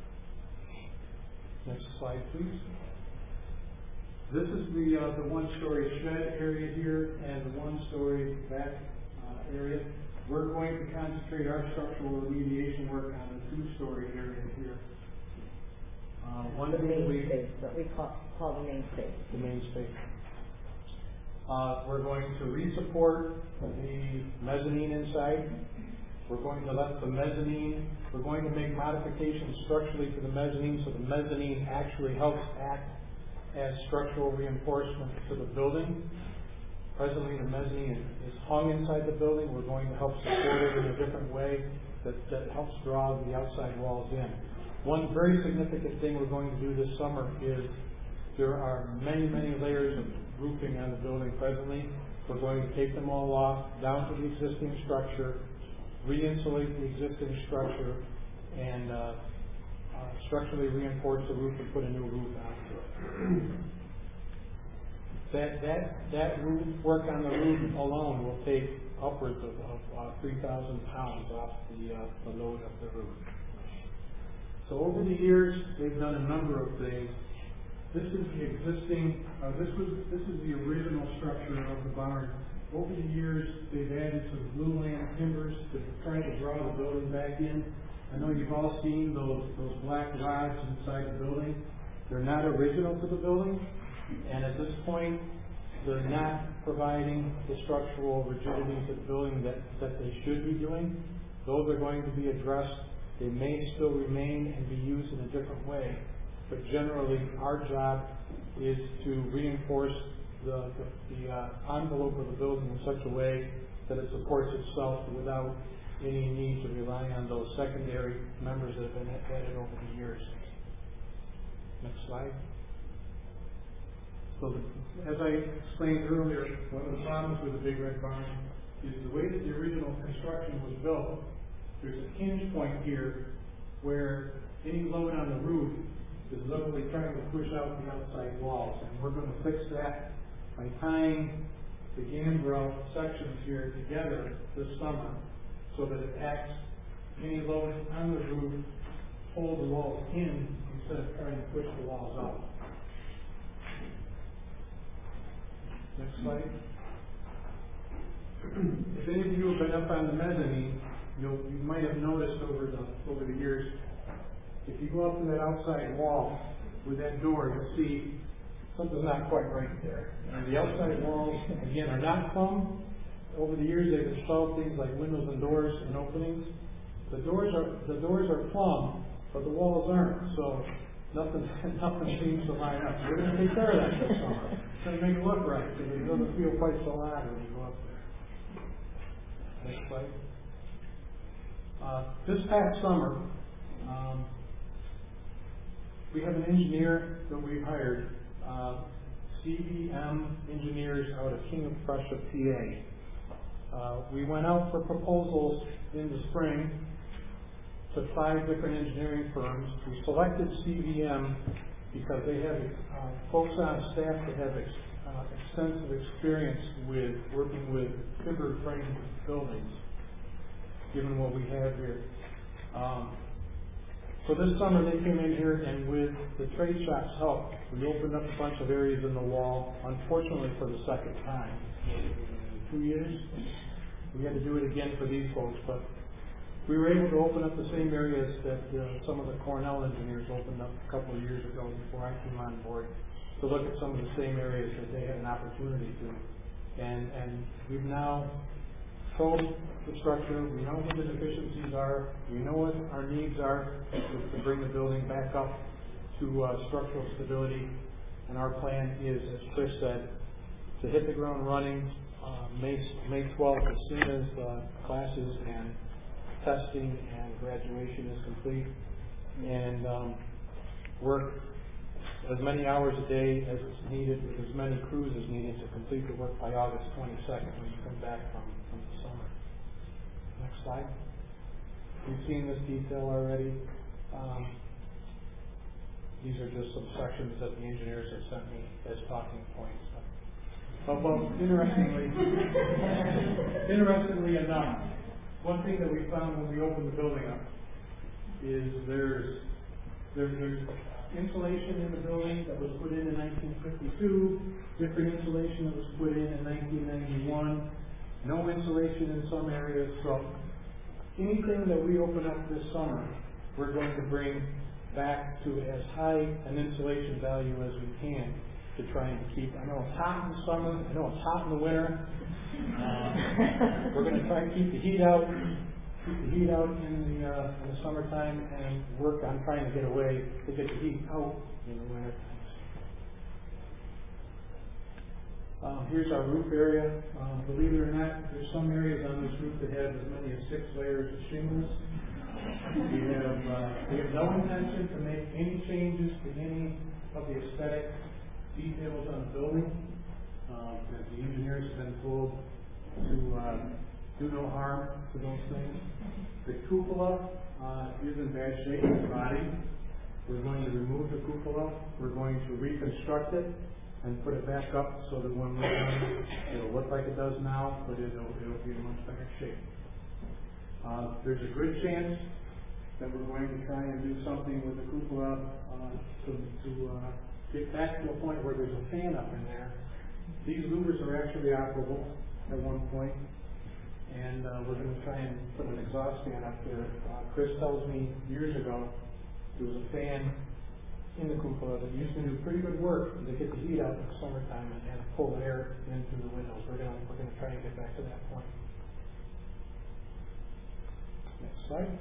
Next slide, please. This is the uh, the one-story shed area here and the one-story back uh, area. We're going to concentrate our structural remediation work on the two-story area here. Uh, one the main we, space, what we call, call the main space. The main space. Uh, we're going to re-support the mezzanine inside. We're going to let the mezzanine, we're going to make modifications structurally to the mezzanine so the mezzanine actually helps act as structural reinforcement to the building. Presently the mezzanine is hung inside the building. We're going to help support it in a different way that, that helps draw the outside walls in. One very significant thing we're going to do this summer is there are many, many layers of roofing on the building presently. We're going to take them all off down to the existing structure, re-insulate the existing structure, and uh, uh, structurally reinforce the roof and put a new roof onto it. That, that, that roof, work on the roof alone will take upwards of, of uh, three thousand pounds off the, uh, the load of the roof. So over the years, they've done a number of things. This is the existing, uh, this was, this is the original structure of the barn. Over the years, they've added some blue land timbers to try to draw the building back in. I know you've all seen those, those black rods inside the building. They're not original to the building, and at this point, they're not providing the structural rigidity to the building that, that they should be doing. Those are going to be addressed. They may still remain and be used in a different way, but generally, our job is to reinforce the, the, the uh, envelope of the building in such a way that it supports itself without any need to rely on those secondary members that have been added over the years. Next slide. So, the, as I explained earlier, one of the problems with the Big Red Barn is the way that the original construction was built. There's a hinge point here where any load on the roof is literally trying to push out the outside walls, and we're going to fix that by tying the gambrel sections here together this summer so that it acts, any load on the roof, hold the walls in instead of trying to push the walls out. Next slide. If any of you have been up on the mezzanine, you'll, you might have noticed over the over the years, if you go up to that outside wall with that door, you'll see something's not quite right there. And the outside walls, again, are not plumb. Over the years, they've installed things like windows and doors and openings. The doors are the doors are plumb, but the walls aren't. So nothing nothing seems to line up. We're going to take care of that this summer. It's going to make it look right, because it doesn't feel quite so odd when you go up there. Next slide. Uh, this past summer, um, we have an engineer that we hired, uh, C V M Engineers out of King of Prussia, P A. Uh, we went out for proposals in the spring to five different engineering firms. We selected C V M because they have uh, folks on staff that have ex uh, extensive experience with working with timber framed buildings, given what we have here. Um, so this summer they came in here, and with the trade shop's help, we opened up a bunch of areas in the wall, unfortunately for the second time. Two years? We had to do it again for these folks, but we were able to open up the same areas that uh, some of the Cornell engineers opened up a couple of years ago before I came on board, to look at some of the same areas that they had an opportunity to. And, and we've now probed the structure, we know what the deficiencies are, we know what our needs are to, to bring the building back up to uh, structural stability, and our plan is, as Chris said, to hit the ground running uh, May, May twelfth, as soon as uh, classes and testing and graduation is complete, and um, work as many hours a day as is needed with as many crews as needed to complete the work by August twenty-second when you come back from, from the summer. Next slide. You've seen this detail already. Um, these are just some sections that the engineers have sent me as talking points. But, well, interestingly, interestingly enough, one thing that we found when we opened the building up is there's there, there's insulation in the building that was put in in nineteen fifty-two, different insulation that was put in in nineteen ninety-one, no insulation in some areas. So anything that we open up this summer, we're going to bring back to as high an insulation value as we can to try and keep. I know it's hot in the summer. I know it's hot in the winter. Uh, we're going to try and keep the heat out, keep the heat out in the uh, in the summertime, and work on trying to get away to get the heat out in the winter. Um, here's our roof area. Um, believe it or not, there's some areas on this roof that have as many as six layers of shingles. We have uh, we have no intention to make any changes to any of the aesthetic details on the building. Um, as the engineers have been told to uh, do no harm to those things. The cupola uh, is in bad shape, it's rotting. cupola. We're going to reconstruct it and put it back up so that when we're done, it'll look like it does now, but it'll, it'll be in much better shape. Uh, there's a good chance that we're going to try and do something with the cupola uh, to, to uh, get back to a point where there's a fan up in there. These louvers are actually operable at one point, and uh, we're going to try and put an exhaust fan up there. Uh, Chris tells me years ago there was a fan in the cupola that used to do pretty good work to get the heat out in the summertime and, and pull air in through the windows. We're going to we're going to try and get back to that point. Next slide.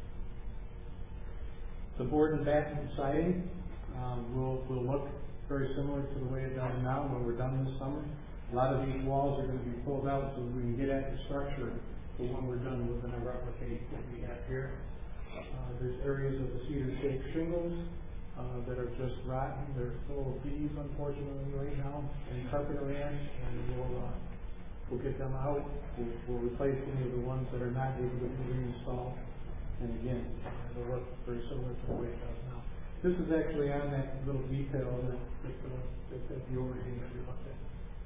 The board and batten siding um, will will look very similar to the way it does now when we're done this summer. A lot of these walls are going to be pulled out so we can get at the structure. But when we're done, we're going to replicate what we have here. Uh, there's areas of the cedar-shaped shingles uh, that are just rotten. They're full of bees, unfortunately, right now, and carpenter ants, and we'll uh, we'll get them out. We'll, we'll replace any of the ones that are not able to be reinstalled. And again, uh, they'll look very similar to the way it does now. This is actually on that little detail that that, uh, that, that the overhang that we looked at.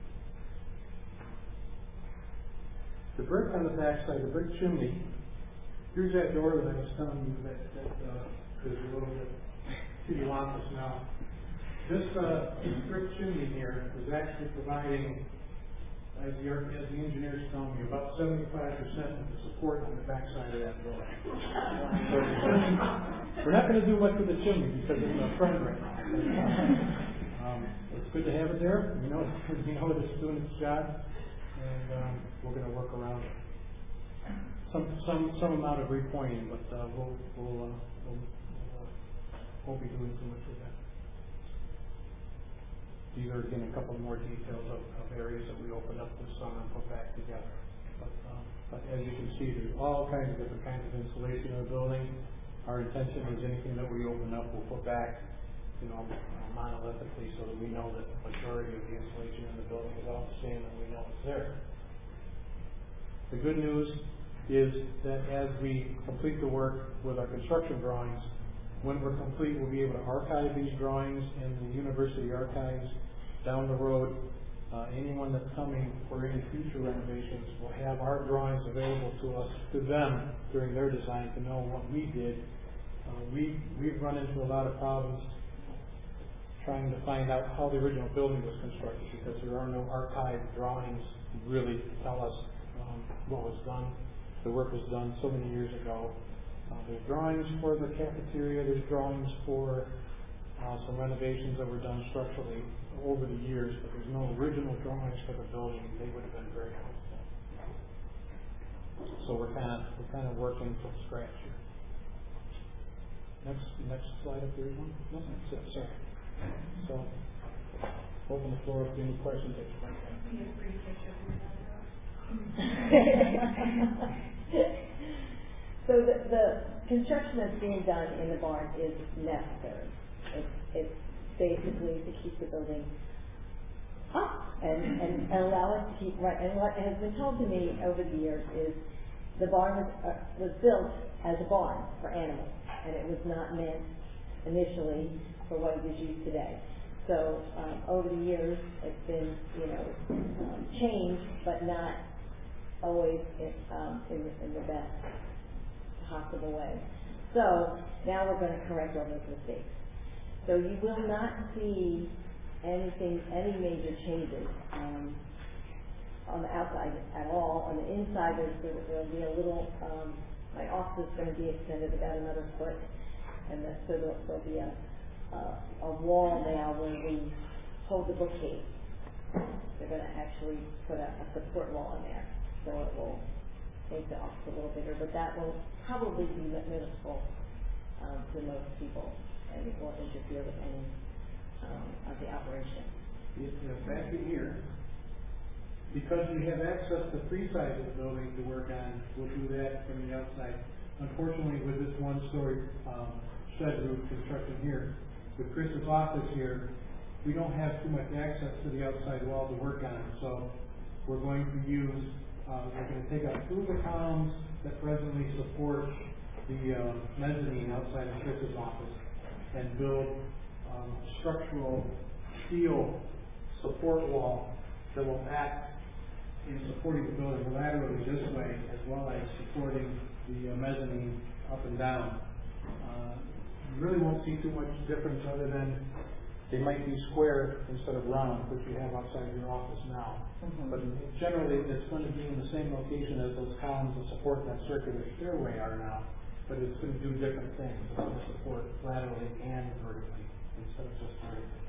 The brick on the backside, the brick chimney. Here's that door that I was telling you that, that uh, is a little bit city-wampus now. This, uh, this brick chimney here is actually providing, as the, as the engineers tell me, about seventy-five percent of the support on the backside of that door. So we're not going to do much with the chimney because it's a front right now. Um, it's good to have it there. You know, you know it's doing its job, and um, we're going to work around it. Some some some amount of repointing, but uh, we'll we'll, uh, we'll uh, won't be doing too much with that. These are again a couple more details of, of areas that we opened up this summer and put back together. But, um, but as you can see, there's all kinds of different kinds of insulation in the building. Our intention is anything that we open up, we'll put back, you know, monolithically, so that we know that the majority of the insulation in the building is all the same and we know it's there. The good news is that as we complete the work with our construction drawings, when we're complete, we'll be able to archive these drawings in the university archives down the road. Uh, anyone that's coming for any future renovations will have our drawings available to us, to them, during their design to know what we did. Uh, we, we've run into a lot of problems trying to find out how the original building was constructed because there are no archived drawings really to tell us um, what was done. The work was done so many years ago. Uh, there's drawings for the cafeteria, there's drawings for uh, some renovations that were done structurally over the years, but there's no original drawings for the building. They would have been very helpful. So we're kind of we're kind of working from scratch here. Next next slide up there, one. No, that's it. Sorry. So open the floor up to any questions that you might have. So the, the construction that's being done in the barn is necessary. It's, it's basically to keep the building up and, and, and allow us to keep right. And what has been told to me over the years is the barn was, uh, was built as a barn for animals, and it was not meant initially for what it is used today. So um, over the years, it's been, you know, um, changed, but not always in, um, in, in the best possible way. So now we're going to correct all those mistakes. So you will not see anything, any major changes um, on the outside at all. On the inside, there's, there will be a little. Um, my office is going to be extended about another foot, and the, so there'll, there'll be a, a a wall now where we hold the bookcase. They're going to actually put a, a support wall in there, so it will make the office a little bigger. But that will probably be minuscule um, to most people, and it won't interfere with any um, of the operation. Yeah, back in here, because we have access to three sides of the building to work on, we'll do that from the outside. Unfortunately, with this one-story um, shed roof construction here, with Chris's office here, we don't have too much access to the outside wall to work on. So we're going to use, uh, we're going to take out two of the columns that presently support the uh, mezzanine outside of Chris's office and build um, structural steel support wall that will act in supporting the building laterally this way, as well as supporting the uh, mezzanine up and down. Uh, you really won't see too much difference other than they might be square instead of round, which you have outside your office now. Mm-hmm. But generally, it's going to be in the same location as those columns that support that circular stairway are now. But it's going to do different things. It's going to support laterally and vertically instead of just vertically.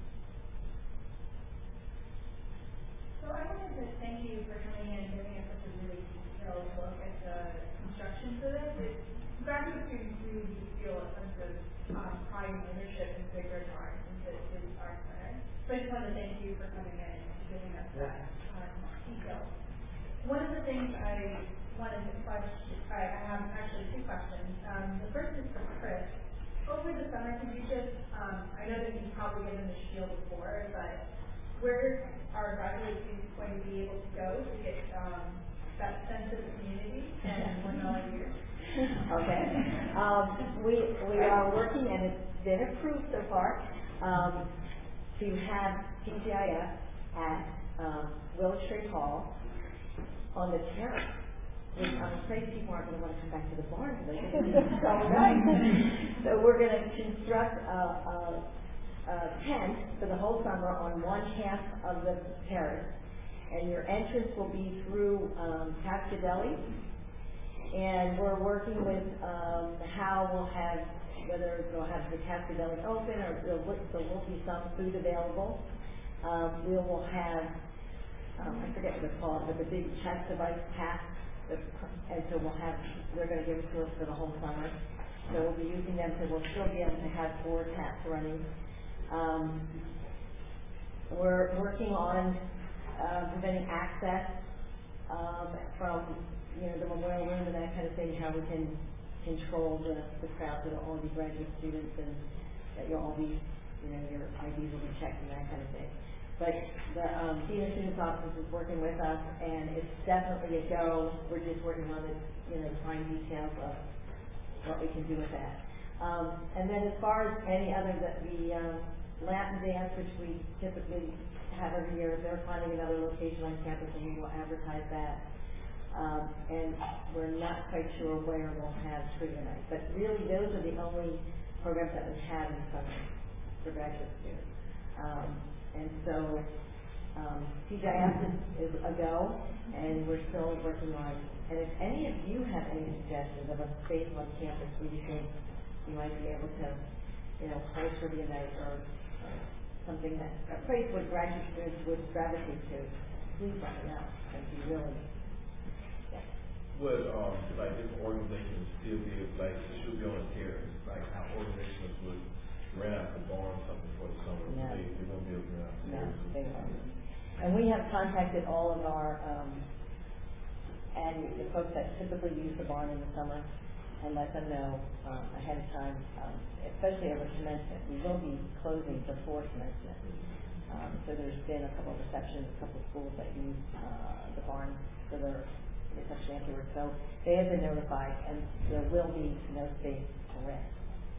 So I wanted to thank you for coming in and giving us such a really detailed look at the construction for this. It, graduate students really do feel a sense of um, pride and ownership in Big Red Barn into this art center. So I just wanted to thank you for coming in and giving us that um, detail. One of the things I wanted to question, I have actually two questions. Um, the first is for Chris. Over the summer, can you just, um, I know that you've probably given the spiel before, but where are graduate students going to be able to go to get um, that sense of community and one dollar a year? Okay. Um, we we are working, and it's been approved so far, um, to have T G I F at um, Willow Street Hall on the terrace. Which I'm afraid people aren't going to want to come back to the barn because they think it's so nice. So we're going to construct a, a Uh, tent for the whole summer on one half of the terrace, and your entrance will be through um, Cascadelli, and we're working with um, how we'll have, whether we'll have the Cascadelli open or there will, there will be some food available. Um, we will have, um, I forget what it's called, but the big chest of ice packs, and so we'll have, they're going to give it to us for the whole summer. So we'll be using them, so we'll still be able to have four taps running. Um, we're working on uh, preventing access um, from, you know, the memorial room and that kind of thing, how we can control the, the crowd that will all be graduate students and that you'll all be, you know, your I Ds will be checked and that kind of thing. But the um, Dean of Students Office is working with us, and it's definitely a go. We're just working on the, you know, fine details of what we can do with that. Um, and then as far as any other, the, the um, Latin dance, which we typically have every year, they're finding another location on campus, and we will advertise that. Um, and we're not quite sure where we'll have trivia night. But really, those are the only programs that we have in summer for graduate students. Um, and so um, T G I F is, is a go, and we're still working on. And if any of you have any suggestions of a space on campus where you think you might be able to, you know, play trivia night or, or something that, a place where graduate students would gravitate to, please let me know. I'd be really, yeah. Would, um, like, different organizations still be, like, it should be on the terrace, like, how organizations would rent out the barn or something for the summer? No. They, they won't be able to rent out the No, terrace. they won't. And we have contacted all of our, um, and the folks that typically use the barn in the summer, and let them know um, ahead of time, um, especially over commencement. We will be closing before commencement. Um, so there's been a couple of receptions, a couple of schools that use uh, the barn for their reception afterwards. So they have been notified, and there will be no space to rent.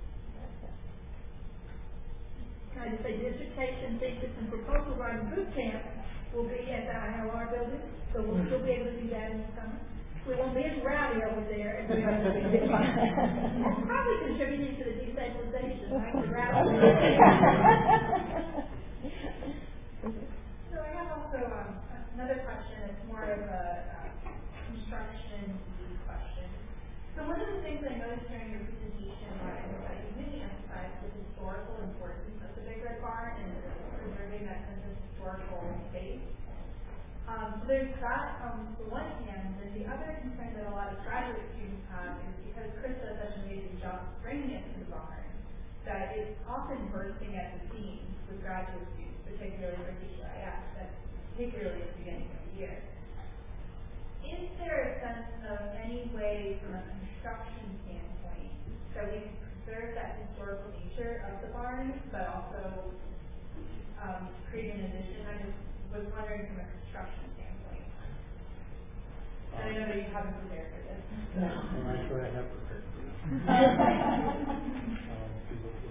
Can I just say dissertation, thesis, and proposal writing boot camp will be at the I L R building, so we'll still be able to do that in the summer. We won't be as rowdy over there as we are. That's probably contributing to the destabilization, right? The rowdy. So I have also um, another question. It's more of a uh, construction question. So one of the things I noticed during your presentation, Ryan, is that you really emphasized the historical importance of the Big Red Barn and preserving that sense of historical space. Um, so there's that on the one hand, and the other concern that a lot of graduate students have is because Chris does such an amazing job bringing it to the barn, that it's often bursting at the seams with graduate students, particularly for T G I F, that's particularly at the beginning of the year. Is there a sense of any way from a construction standpoint that we can preserve that historical nature of the barn, but also um, create an addition? I just was wondering from a construction standpoint. And I know that you haven't prepared for this. No. I'm not sure I have prepared for this. um,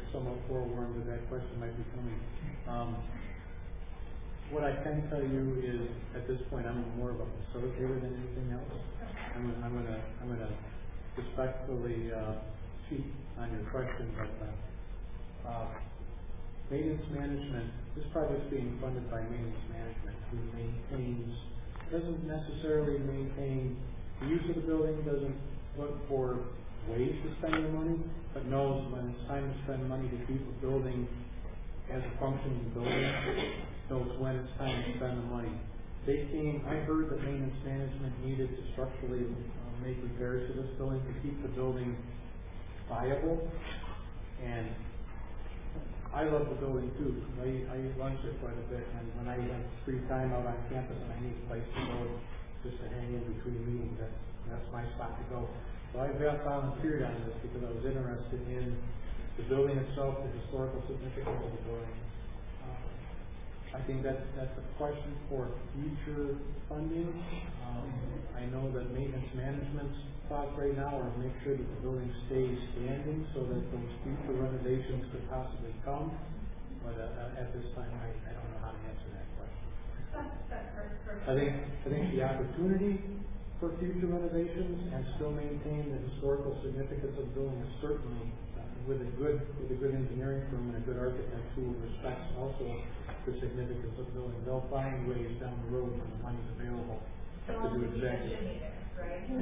somewhat forewarned that that question might be coming. Um, what I can tell you is, at this point, I'm more of a facilitator than anything else. I'm, I'm gonna, I'm gonna respectfully uh, cheat on your question, but uh, uh, maintenance management, this project's being funded by maintenance management, who maintains, doesn't necessarily maintain the use of the building, doesn't look for ways to spend the money, but knows when it's time to spend money to keep a building as a functioning building, knows when it's time to spend the money. They came, I heard that maintenance management needed to structurally uh, make repairs to this building to keep the building viable, and I love the building too. I, I lunch it quite a bit, and when I have free time out on campus and I need a place to go just to hang in between meetings, that's, that's my spot to go. So I volunteered on this because I was interested in the building itself, the historical significance of the building. Uh, I think that's, that's a question for future funding. Um, I know that maintenance management's thoughts right now are to make sure that the building stays standing so that those future renovations could possibly come. But uh, at this time, I, I don't know how to answer that question. I think I think the opportunity for future renovations and still maintain the historical significance of the building is certainly uh, with a good with a good engineering firm and a good architect who respects also the significance of the building. They'll find ways down the road when the money's available to do exactly. Right? Yeah.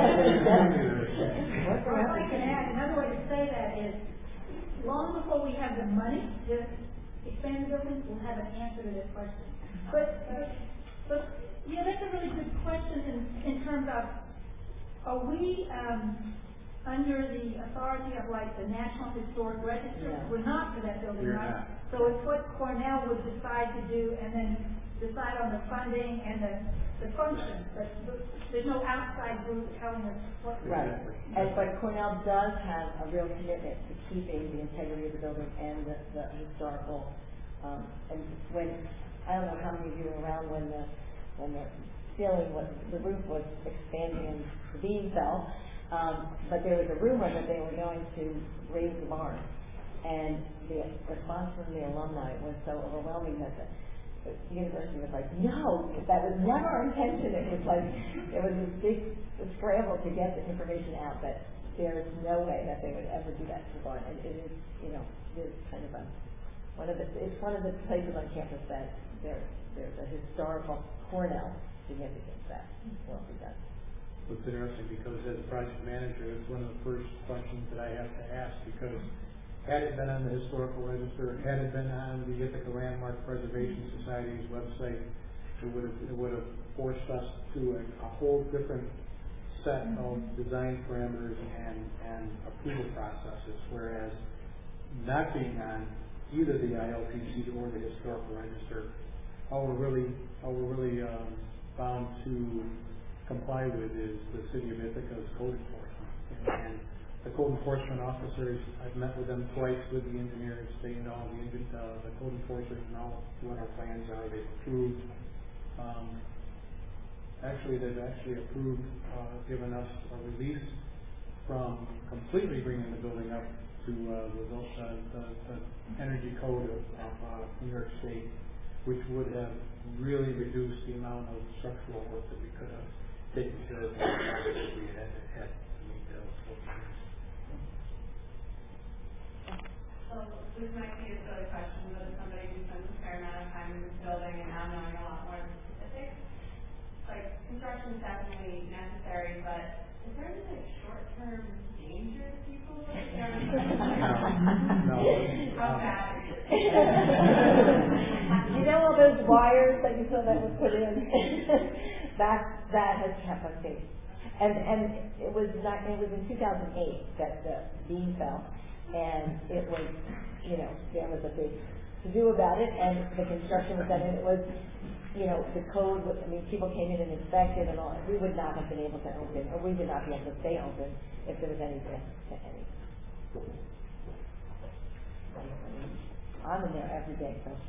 If I can add, another way to say that is, long before we have the money to expand the building, we'll have an answer to this question. But, but, but yeah, that's a really good question in, in terms of, are we um, under the authority of like the National Historic Register? Yeah. We're not for that building, We're right? not. So it's what Cornell would decide to do, and then decide on the funding and the the function, but, but there's no outside group telling us what. Right, and but Cornell does have a real commitment to keeping the integrity of the building and the, the historical. Um, and when I don't know how many of you were around when the when the ceiling was the roof was expanding and the beam fell, um, but there was a rumor that they were going to raise the barn, and the response from the alumni was so overwhelming that the the university was like, no, that was never our intention. It was like, it was this big scramble to get the information out that there is no way that they would ever do that to one. And it is, you know, it is kind of a, one of the, it's one of the places on campus that there, there's a historical Cornell significance that will be done. Well, it's interesting because as a project manager, it's one of the first questions that I have to ask, because had it been on the Historical Register, had it been on the Ithaca Landmark Preservation Society's website, it would have, it would have forced us to a, a whole different set of design parameters and, and approval processes, whereas not being on either the I L P C or the Historical Register, all we're really, all we're really um, bound to comply with is the City of Ithaca's code enforcement. And, and the code enforcement officers, I've met with them twice with the engineers, they know the, uh, the code enforcers know what our plans are. They've approved, um, actually they've actually approved, uh, given us a release from completely bringing the building up to uh, the, uh, the, the energy code of, of uh, New York State, which would have really reduced the amount of structural work that we could have taken care of if we had had to meet those standards. So this might be a silly question, but as somebody who spends a fair amount of time in this building and now knowing a lot more specifics, like construction is definitely necessary, but is there any like short-term danger to people? Like, no. How bad? You know all those wires that you saw that was put in? that that has kept us safe. And and it was not, it was in two thousand eight that the beam fell. And it was, you know, there was a big to do about it, and the construction was done, and it was, you know, the code was, I mean, people came in and inspected and all, we would not have been able to open, or we would not be able to stay open if there was any risk to any. I'm in there every day, so.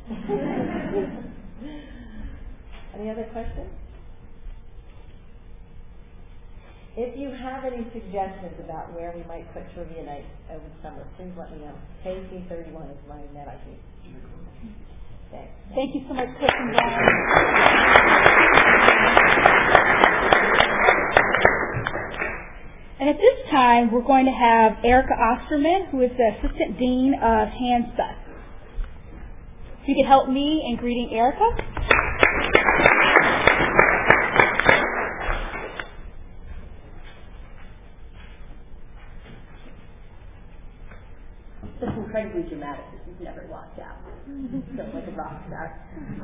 Any other questions? If you have any suggestions about where we might put trivia night over the summer, please let me know. K C thirty-one is my net I D. Thanks. Thank you so much, Chris and Brian. And at this time, we're going to have Erica Osterman, who is the Assistant Dean of Hanspeth. If you could help me in greeting Erica. That's incredibly dramatic. This has never walked out. So like a rock star.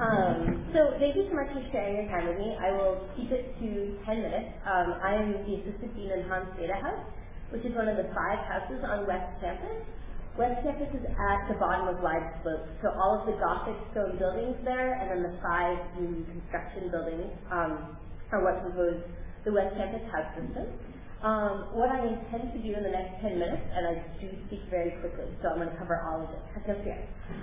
Um, so thank you so much for sharing your time with me. I will keep it to ten minutes. Um, I am the Assistant Dean in Hans Data House, which is one of the five houses on West Campus. West Campus is at the bottom of Wide Slope. So all of the Gothic stone buildings there, and then the five new construction buildings um, are what compose the West Campus house system. Um, what I intend to do in the next ten minutes, and I do speak very quickly, so I'm going to cover all of it. No fear.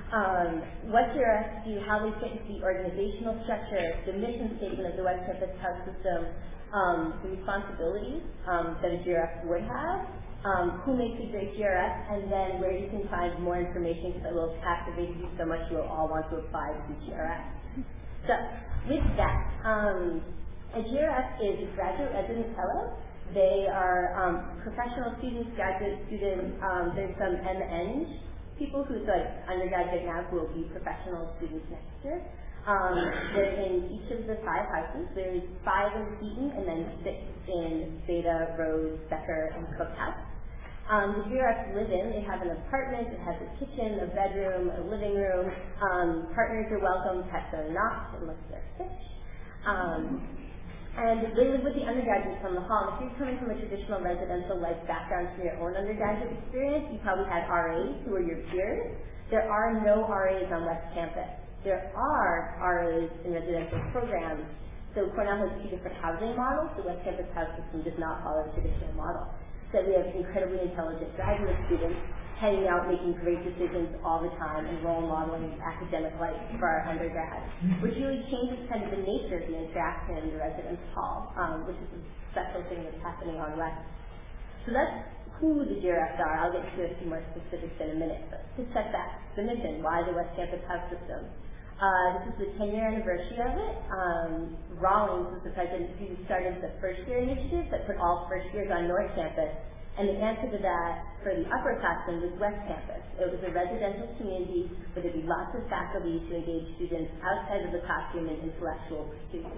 Um, what G R Fs do, how they fit into the organizational structure, the mission statement of the West Campus House System, um, the responsibilities um, that a G R F would have, um, who makes a great G R F, and then where you can find more information that will captivate you so much you will all want to apply to the G R F. So, with that, um, a G R F is a graduate resident fellow. They are um, professional students, graduate students. Um, there's some M Eng people who's like undergraduate now who will be professional students next year. Um, they're in each of the five houses. There's five in Eaton and then six in Beta, Rose, Becker, and Cook House. Um, the G R Fs live in. They have an apartment. It has a kitchen, a bedroom, a living room. Um, partners are welcome. Pets are not, unless they're fish. Um, And they live with the undergraduates on the hall. If you're coming from a traditional residential life background from your own undergraduate experience, you probably had R As who are your peers. There are no R As on West Campus. There are R As in residential programs. So Cornell has two different housing models. The West Campus house system does not follow the traditional model. So we have incredibly intelligent graduate students hanging out, making great decisions all the time, and role modeling academic life for our undergrads, which really changes kind of the nature of the interaction in the residence hall, um, which is a special thing that's happening on West. So that's who the G R Fs are. I'll get to a few more specifics in a minute, but to set back the mission, why the West Campus House System. Uh, this is the ten-year anniversary of it. Um, Rawlings was the president who started the first year initiative that put all first years on North Campus. And the answer to that for the upperclassmen was West Campus. It was a residential community where there'd be lots of faculty to engage students outside of the classroom in intellectual pursuits.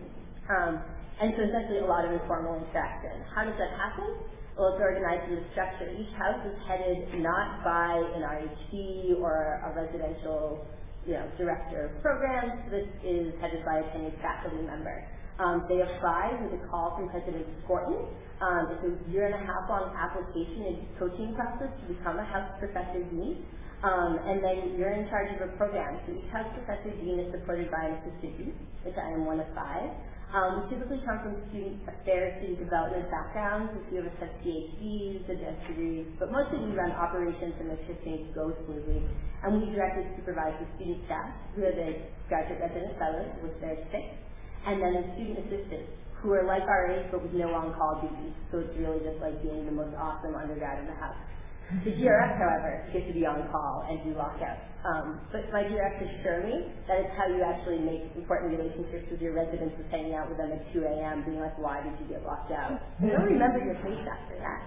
Um, and so essentially a lot of informal interaction. How does that happen? Well, it's organized in the structure. Each house is headed not by an R H D or a residential, you know, director of programs. This is headed by a tenured faculty member. Um, they apply with a call from President Scorton. Um, it's a year and a half long application and coaching process to become a House Professor Dean. Um, and then you're in charge of a program. So each House Professor Dean is supported by an assistant dean, which I am one of five. Um, we typically come from student affairs, student development backgrounds. A few of us have P H Ds, advanced degrees, but mostly we run operations and make sure things go smoothly. And we directly supervise the student staff, who are the graduate resident fellows, which there are six. And then the student assistants, who are like our age but with no on-call duties. So it's really just like being the most awesome undergrad in the house. The G R F, however, gets to be on call and do lockouts. Um, but my G R F assure me that it's how you actually make important relationships with your residents, is hanging out with them at two a.m. being like, why did you get locked out? You don't remember your face after that.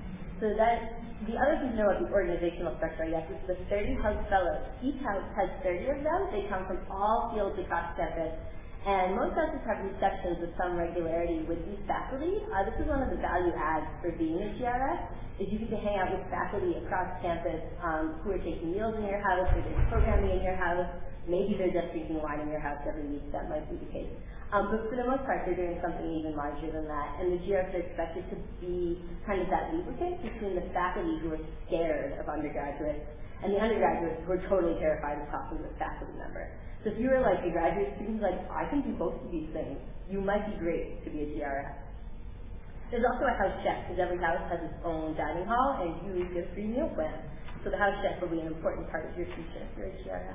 So that, the other thing to know about the organizational structure, I guess, is the thirty house fellows. Each house has thirty of them. They come from all fields across campus. And most houses have receptions with some regularity with these faculty. Uh, this is one of the value adds for being a G R F, is you get to hang out with faculty across campus um, who are taking meals in your house, or they're programming in your house. Maybe they're just drinking wine in your house every week. That might be the case. Um, but for the most part, they're doing something even larger than that. And the G R Fs are expected to be kind of that lubricant between the faculty who are scared of undergraduates and the undergraduates who are totally terrified of talking to a faculty member. So if you were like a graduate student, like, I can do both of these things, you might be great to be a G R F. There's also a house chef, because every house has its own dining hall, and you get a free meal plan. So the house chef will be an important part of your future if you're a G R F.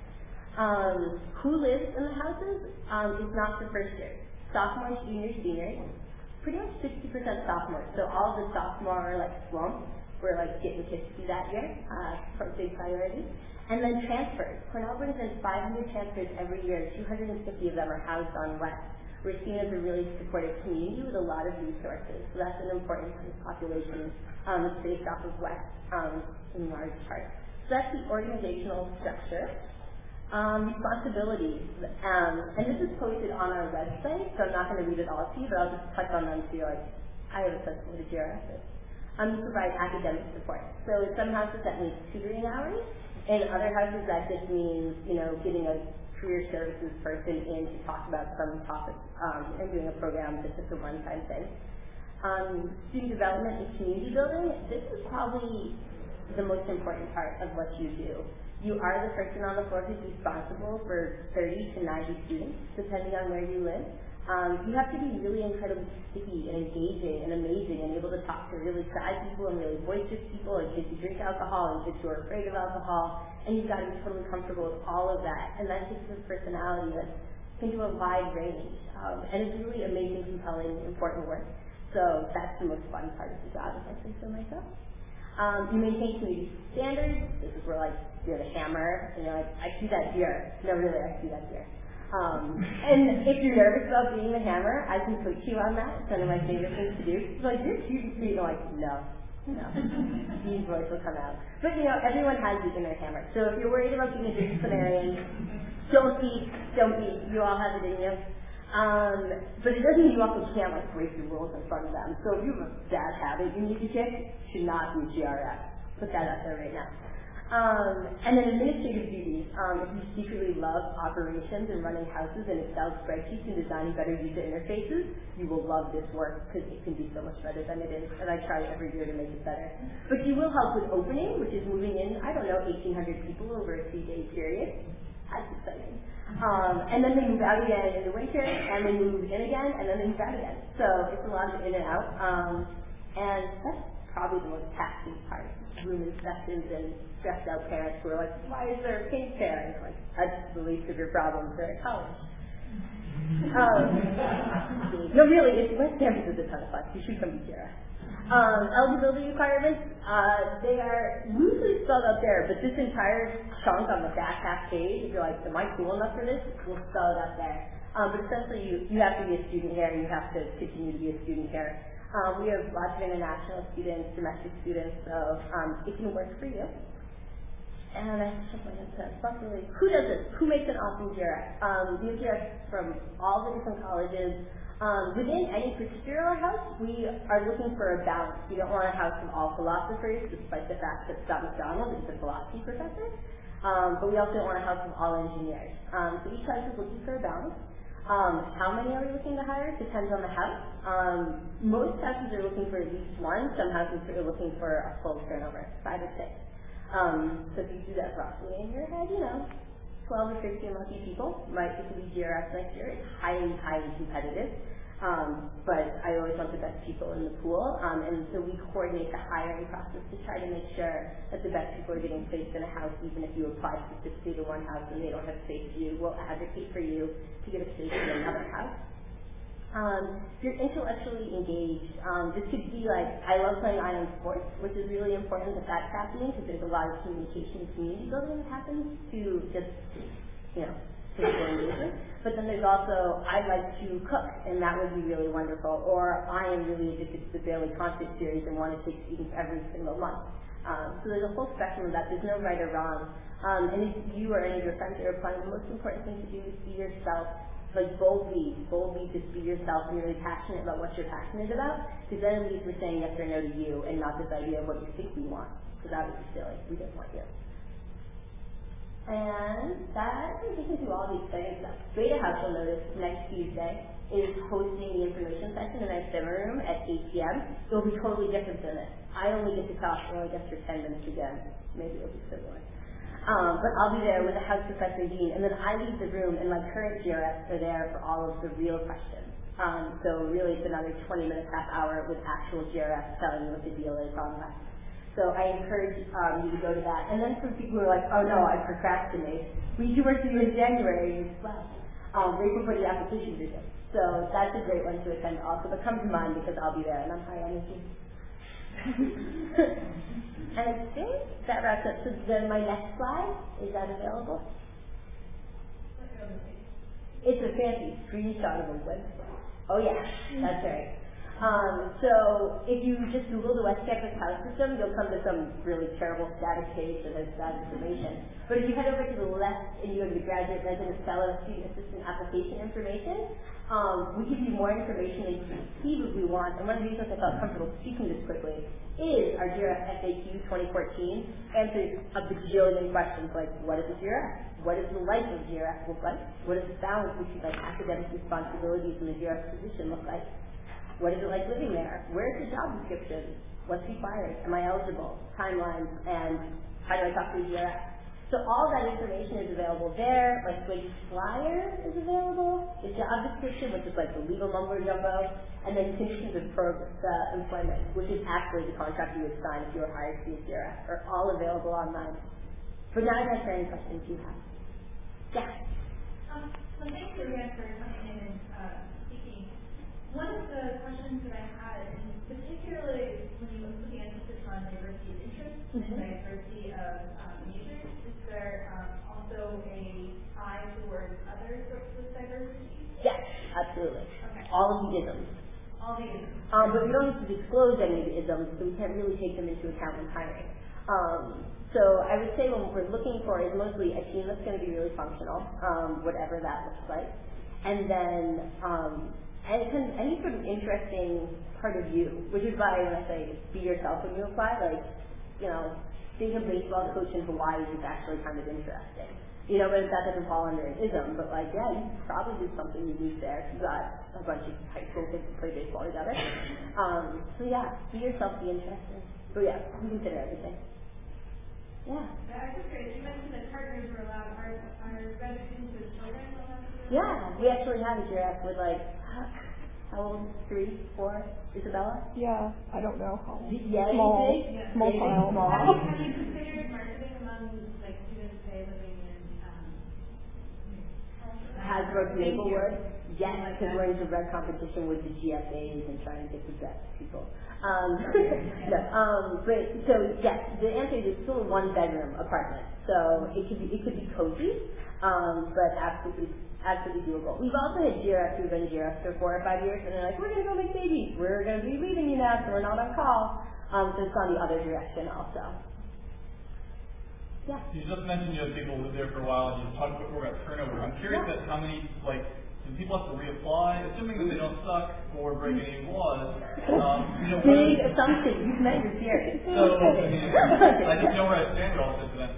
Um, who lives in the houses um, is not for first year. Sophomores, juniors, seniors. pretty much sixty percent sophomores. So all of the sophomore like slump, we're like getting kids through that year, uh, for big priority. And then transfers. Cornell brings in five hundred transfers every year. two hundred fifty of them are housed on West. We're seen as a really supportive community with a lot of resources. So that's an important kind of population um, that's based off of West um, in large part. So that's the organizational structure. Um, responsibilities. Um, and this is posted on our website, so I'm not going to read it all to you, but I'll just touch on them to you. Like, I have a sense of what a J R S is. Um, you provide academic support. So in some houses that means tutoring hours. In other houses that just means, you know, getting a career services person in to talk about some topics um, and doing a program that's just a one-time thing. Um, student development and community building. This is probably the most important part of what you do. You are the person on the floor who's responsible for thirty to ninety students, depending on where you live. Um, you have to be really incredibly sticky and engaging and amazing and able to talk to really shy people and really boisterous people and kids who drink alcohol and kids who are afraid of alcohol. And you've got to be totally comfortable with all of that. And that gives you a personality that can do a wide range. Um, and it's really amazing, compelling, important work. So that's the most fun part of the job, if I say so myself. Um, you maintain community standards. This is where, like, you're the hammer. You know, like, I see that here. No, really, I see that here. Um, and if you're nervous about being the hammer, I can coach you on that. It's one of my favorite things to do. It's like, you're cute and sweet. And I'm like, no, no. Dean's voice will come out. But, you know, everyone has the inner hammer. So if you're worried about being a disciplinarian, don't be, don't be. You all have it in you. Um, but it doesn't mean you also can't, like, break the rules in front of them. So if you have a bad habit you need to kick, should not be G R S. Put that out there right now. Um, and then administrative duties. Um, if you secretly love operations and running houses and Excel spreadsheets and designing better user interfaces, you will love this work because it can be so much better than it is. And I try every year to make it better. But you will help with opening, which is moving in, I don't know, eighteen hundred people over a three-day period. That's exciting. Um, and then they move out again in the winter, and they move in again, and then they move out again. So it's a lot of in and out. Um, and that's probably the most taxing part. Room inspections and stressed out parents who are like, why is there a pink chair? And it's like, that's the least of your problems. They're at college. um, no, really, it's West Campus is a ton of fun. You should come to J R S. Um, eligibility requirements, uh, they are loosely spelled out there, but this entire chunk on the back half page, if you're like, am I cool enough for this? We'll spell it out there. Um, but essentially, you, you have to be a student here, and you have to continue to be a student here. Um, we have lots of international students, domestic students, so um, it can work for you. And I have something to properly. Who does this? Who makes an awesome J R S? Um, we have J R S from all the different colleges. Um, within any particular house, we are looking for a balance. We don't want a house of all philosophers, despite the fact that Scott McDonald is a philosophy professor. Um, but we also don't want a house of all engineers. Um, so each house is looking for a balance. Um, how many are we looking to hire? Depends on the house. Um, most houses are looking for at least one. Some houses are looking for a full turnover, five or six. Um, so if you do that roughly in your head, you know, twelve or fifteen lucky people might get to be J R S next year. It's highly, highly competitive. Um, but I always want the best people in the pool, um, and so we coordinate the hiring process to try to make sure that the best people are getting placed in a house, even if you apply specifically to one house and they don't have space for you. We'll advocate for you to get a space in another house. Um, if you're intellectually engaged, um, this could be like, I love playing Ion Sports, which is really important that that's happening because there's a lot of communication and community building that happens to just, you know, physical engagement. But then there's also, I like to cook, and that would be really wonderful. Or I am really addicted to the Barely Conscious series and want to take students every single month. Um, so there's a whole spectrum of that. There's no right or wrong. Um, and if you or any of your friends are applying, the most important thing to do is be yourself. Like boldly, boldly just be yourself and really passionate about what you're passionate about. Because then at least we're saying yes or no to you and not this idea of what you think we want. Because that would be silly. We just want you. And that, we can do all the exciting stuff. Beta House, you'll notice, next Tuesday is hosting the information session in our summer room at eight p.m. It will be totally different than this. I only get to talk, well, I guess for ten minutes again. Maybe it'll be similar. Um, but I'll be there with the House Professor Dean, and then I leave the room, and my current G R S are there for all of the real questions. Um, so really it's another twenty minutes, half hour with actual G R S telling you what the deal is on that. So I encourage um, you to go to that. And then for people who are like, oh no, I procrastinate, we do work for you in January as well. Um, right before the application visit. So So that's a great one to attend also, but come to mine because I'll be there and I'm high energy. And I think that wraps up. So then my next slide, is that available? It's a fancy screenshot of a website. Oh yeah, that's right. Um, so if you just Google the West Campus House System, you'll come to some really terrible static page that has bad information. But if you head over to the left and you go to the graduate, resident, fellow, student assistant application information, um, we give you more information than you can conceivably want. And one of the reasons I felt comfortable speaking this quickly is our G R F F A Q twenty fourteen answers a bajillion questions like, what is a G R F? What does the life of G R F look like? What does the balance between like academic responsibilities and the G R F position look like? What is it like living there? Where's the job description? What's required? Am I eligible? Timelines, and how do I talk to the G R F? So all that information is available there. Like Sway's flyer is available. The job description, which is like the legal mumbo jumbo, and then conditions of pro- uh, employment, which is actually the contract you would sign if you were hired to be a G R F, are all available online. But now I'm going to answer any questions you have. Yeah. Um, well, thank you again for coming in and uh, speaking. One of the questions that I had, and particularly when you look at the emphasis on diversity of interest mm-hmm. and diversity of um, majors, is there um, also a eye towards other sorts of diversity? Yes, absolutely. Okay. All of the isms. All the isms. Um, but we don't need to disclose any of the isms, so we can't really take them into account when hiring. Um, so I would say what we're looking for is mostly a team that's going to be really functional, um, whatever that looks like. And then um, And kind of any sort of interesting part of you, which is why when I say be yourself when you apply, like, you know, being a baseball coach in Hawaii is actually kind of interesting. You know, but that doesn't fall under an ism, but like, yeah, you probably do something unique there. You got a bunch of high school kids who play baseball together. Um, so yeah, be yourself, be interesting. But yeah, you consider everything. Yeah. Yeah, I was curious. You mentioned that partners were allowed. Are, are graduate students with children allowed to do that? Yeah, we actually had a G R F with like, how old? Three, four? Isabella? Yeah, I don't know how old. Yeah, small, yeah. small yeah, child. Small. Have you, have you considered marketing among like students say living in um, Hasbrook Maplewood? Yes, because we're into red competition with the G F As and trying to get the best people. Um, no, um, but so yes, the answer is it's still a one bedroom apartment, so it could be it could be cozy, um, but absolutely absolutely doable. We've also had G R Fs who've been G R Fs for four or five years, and they're like, we're gonna go make babies, we're gonna be leaving you now, so we're not on call. Um, so it's gone the other direction also. Yeah. You just mentioned you have people who live there for a while, and you talked before about turnover. I'm curious yeah. at how many like. Do people have to reapply, assuming that they don't suck or break any laws? Um, you know, big assumption. You've met your peers. So I mean, I just know where I stand relative to them.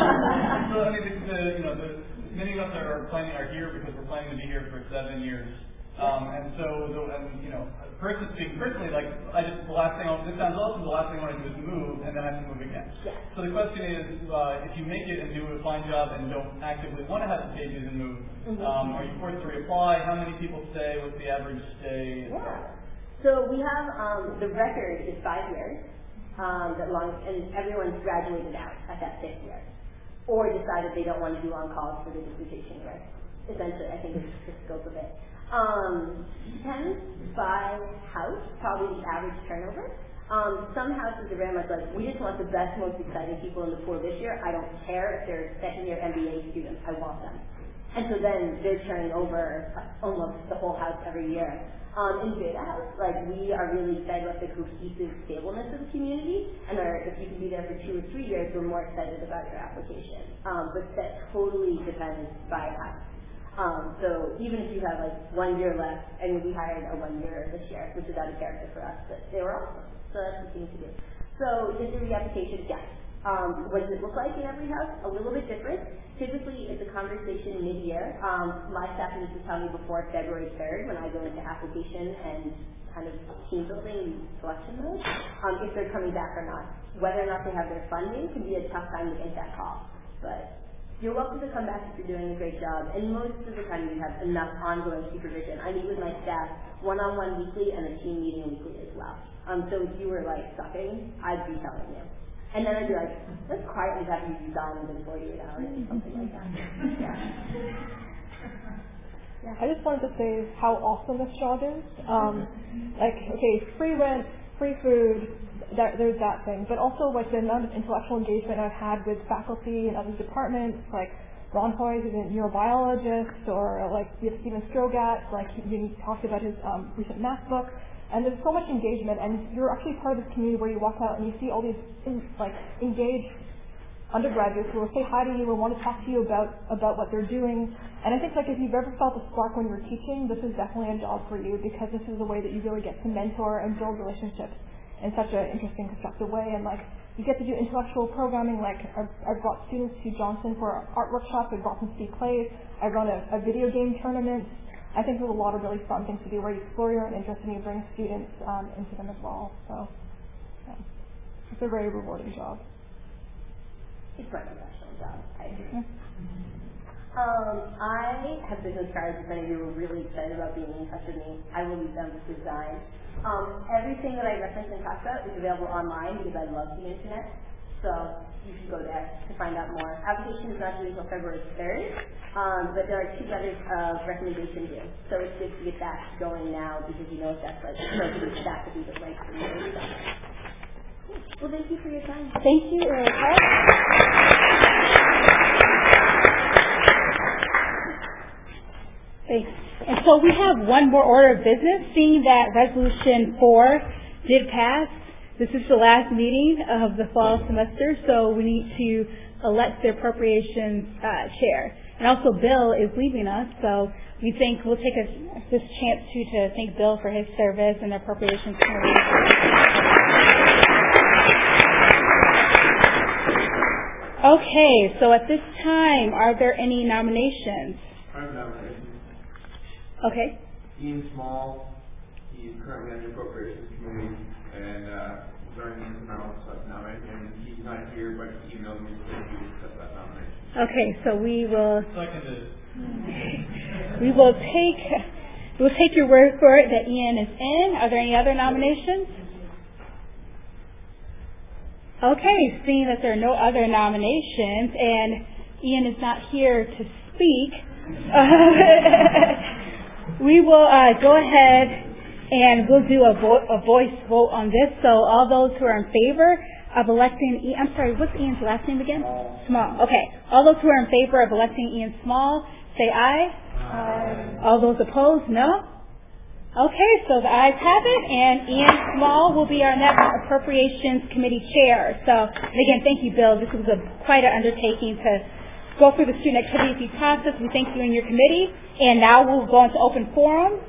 Um, so I mean, the, the, you know, the, many of us are planning are here because we're planning to be here for seven years. Um, and so, the, and, you know, person speaking personally, like I just the last thing I, this sounds awesome. The last thing I want to do is move, and then I have to move again. Yeah. So the question is, uh, if you make it and do a fine job and don't actively want to have the pages and move, mm-hmm. um, are you forced to reapply? How many people stay? What's the average stay? Yeah. So we have um, the record is five years. Um, that long, and everyone's graduated out at that fifth year, or decided they don't want to do on calls for the dissertation year. Essentially, I think is the scope of it. Um, depends by house, probably the average turnover. Um, some houses are very much like, we just want the best, most exciting people in the pool this year. I don't care if they're second year M B A students. I want them. And so then they're turning over almost the whole house every year. Um, in Beta House, like we are really excited about the cohesive stableness of the community, and are, if you can be there for two or three years, we're more excited about your application. Um, but that totally depends by house. Um, so even if you have like one year left, I mean, we hired a one year this year, which is out of character for us, but they were awesome. So that's the thing to do. So is the reapplication? Yes. Um, what does it look like in every house? A little bit different. Typically, it's a conversation mid-year. Um, my staff needs to tell me before February third when I go into application and kind of team building selection mode, um, if they're coming back or not. Whether or not they have their funding can be a tough time to make that call. But you're welcome to come back if you're doing a great job, and most of the time you have enough ongoing supervision. I meet with my staff one-on-one weekly and a team meeting weekly as well. Um, so if you were like sucking, I'd be telling you. And then I'd be like, let's quietly have you resign within forty-eight hours or something like that. Yeah. I just wanted to say how awesome this job is. Um, like, okay, free rent, free food, that, there's that thing. But also, like, the amount of intellectual engagement I've had with faculty and other departments, like Ron Hoy, who's a neurobiologist, or like we have Stephen Strogat, like he, he talked about his um, recent math book. And there's so much engagement, and you're actually part of this community where you walk out and you see all these in, like engaged undergraduates who will say hi to you and want to talk to you about about what they're doing. And I think like if you've ever felt a spark when you're teaching, this is definitely a job for you, because this is a way that you really get to mentor and build relationships in such an interesting, constructive way. And like you get to do intellectual programming. Like I've, I've brought students to Johnson for art workshops. I've brought them to see plays. I run a, a video game tournament. I think there's a lot of really fun things to do where you explore your own interests and you bring students um, into them as well. So yeah. It's a very rewarding job. It's my professional job. I agree. Um, I have business cards. If any of you were really excited about being in touch with me, I will leave them with design. Um, everything that I referenced and talked about is available online because I love the internet. So you can go there to find out more. Application is not due until February third, um, but there are two letters of recommendation due. So it's good to get that going now because you know if that's like appropriate, that could be the right for you. Well, thank you for your time. Thank you, Erica. Thanks. And so we have one more order of business, seeing that Resolution four did pass. This is the last meeting of the fall semester, so we need to elect the appropriations uh, chair. And also Bill is leaving us, so we think we'll take a, this chance to, to thank Bill for his service and the appropriations committee. Okay, so at this time, are there any nominations? I have nominations. Okay. Ian Small, he's currently on the appropriations committee, and uh, during the analysis I've nominated him. He's not here, but he emailed me so he will accept that nomination. Okay, so we will. Seconded. We will take. We'll take your word for it that Ian is in. Are there any other nominations? Okay, seeing that there are no other nominations and Ian is not here to speak, uh, we will uh, go ahead and we'll do a, vo- a voice vote on this. So all those who are in favor of electing Ian, I'm sorry, what's Ian's last name again? Small. Okay. All those who are in favor of electing Ian Small, say aye. Aye. All those opposed, no? Okay, so the ayes have it, and Ian Small will be our next Appropriations Committee Chair. So, and again, thank you, Bill. This was a, quite an undertaking to go through the student activity process. We thank you and your committee. And now we'll go into open forum.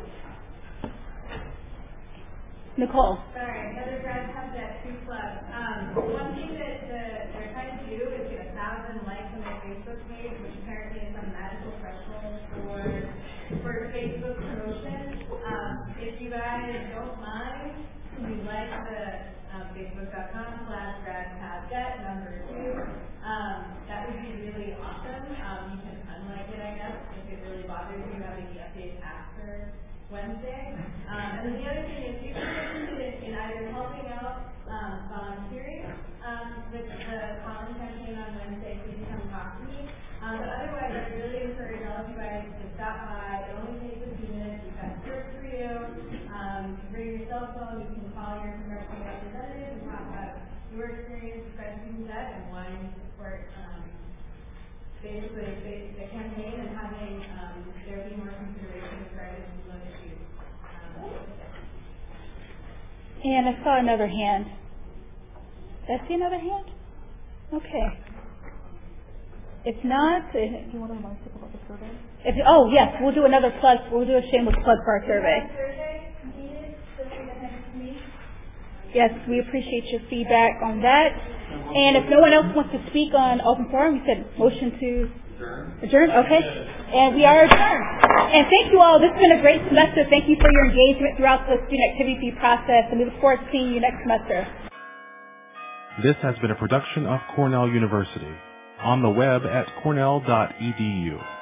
Nicole. Sorry, other guys have that too club. Um, one thing that the, they're trying to do is get a thousand likes on their Facebook page, which apparently is some magical threshold for for Facebook promotion. Um, if you guys don't mind, you like the um, facebook.com slash gradpathget number two. Um, that would be really awesome. Um, you can unlike it, I guess, if it really bothers you having the updates after Wednesday. Um, and then the other thing is, if you're interested in either helping out um, volunteering um, with the Common campaign on Wednesday, please come talk to me. Um, but otherwise, I really encourage all of you guys to stop by. It only takes a few minutes. We've got service for you. Um, you can bring your cell phone. You can call your congressional representative and talk about your experience presenting that and why you support um, basically the, the campaign and having um, there be more consideration regarding these other issues. Um, And I saw another hand. Did I see another hand? Okay. If not, do you want to remind people about the survey? If, oh, yes, we'll do another plug. We'll do a shameless plug for our survey. Yes, we appreciate your feedback on that. And if no one else wants to speak on open forum, we said motion to adjourn. Okay. And we are adjourned. And thank you all. This has been a great semester. Thank you for your engagement throughout the student activity process, and we look forward to seeing you next semester. This has been a production of Cornell University. On the web at cornell dot e d u.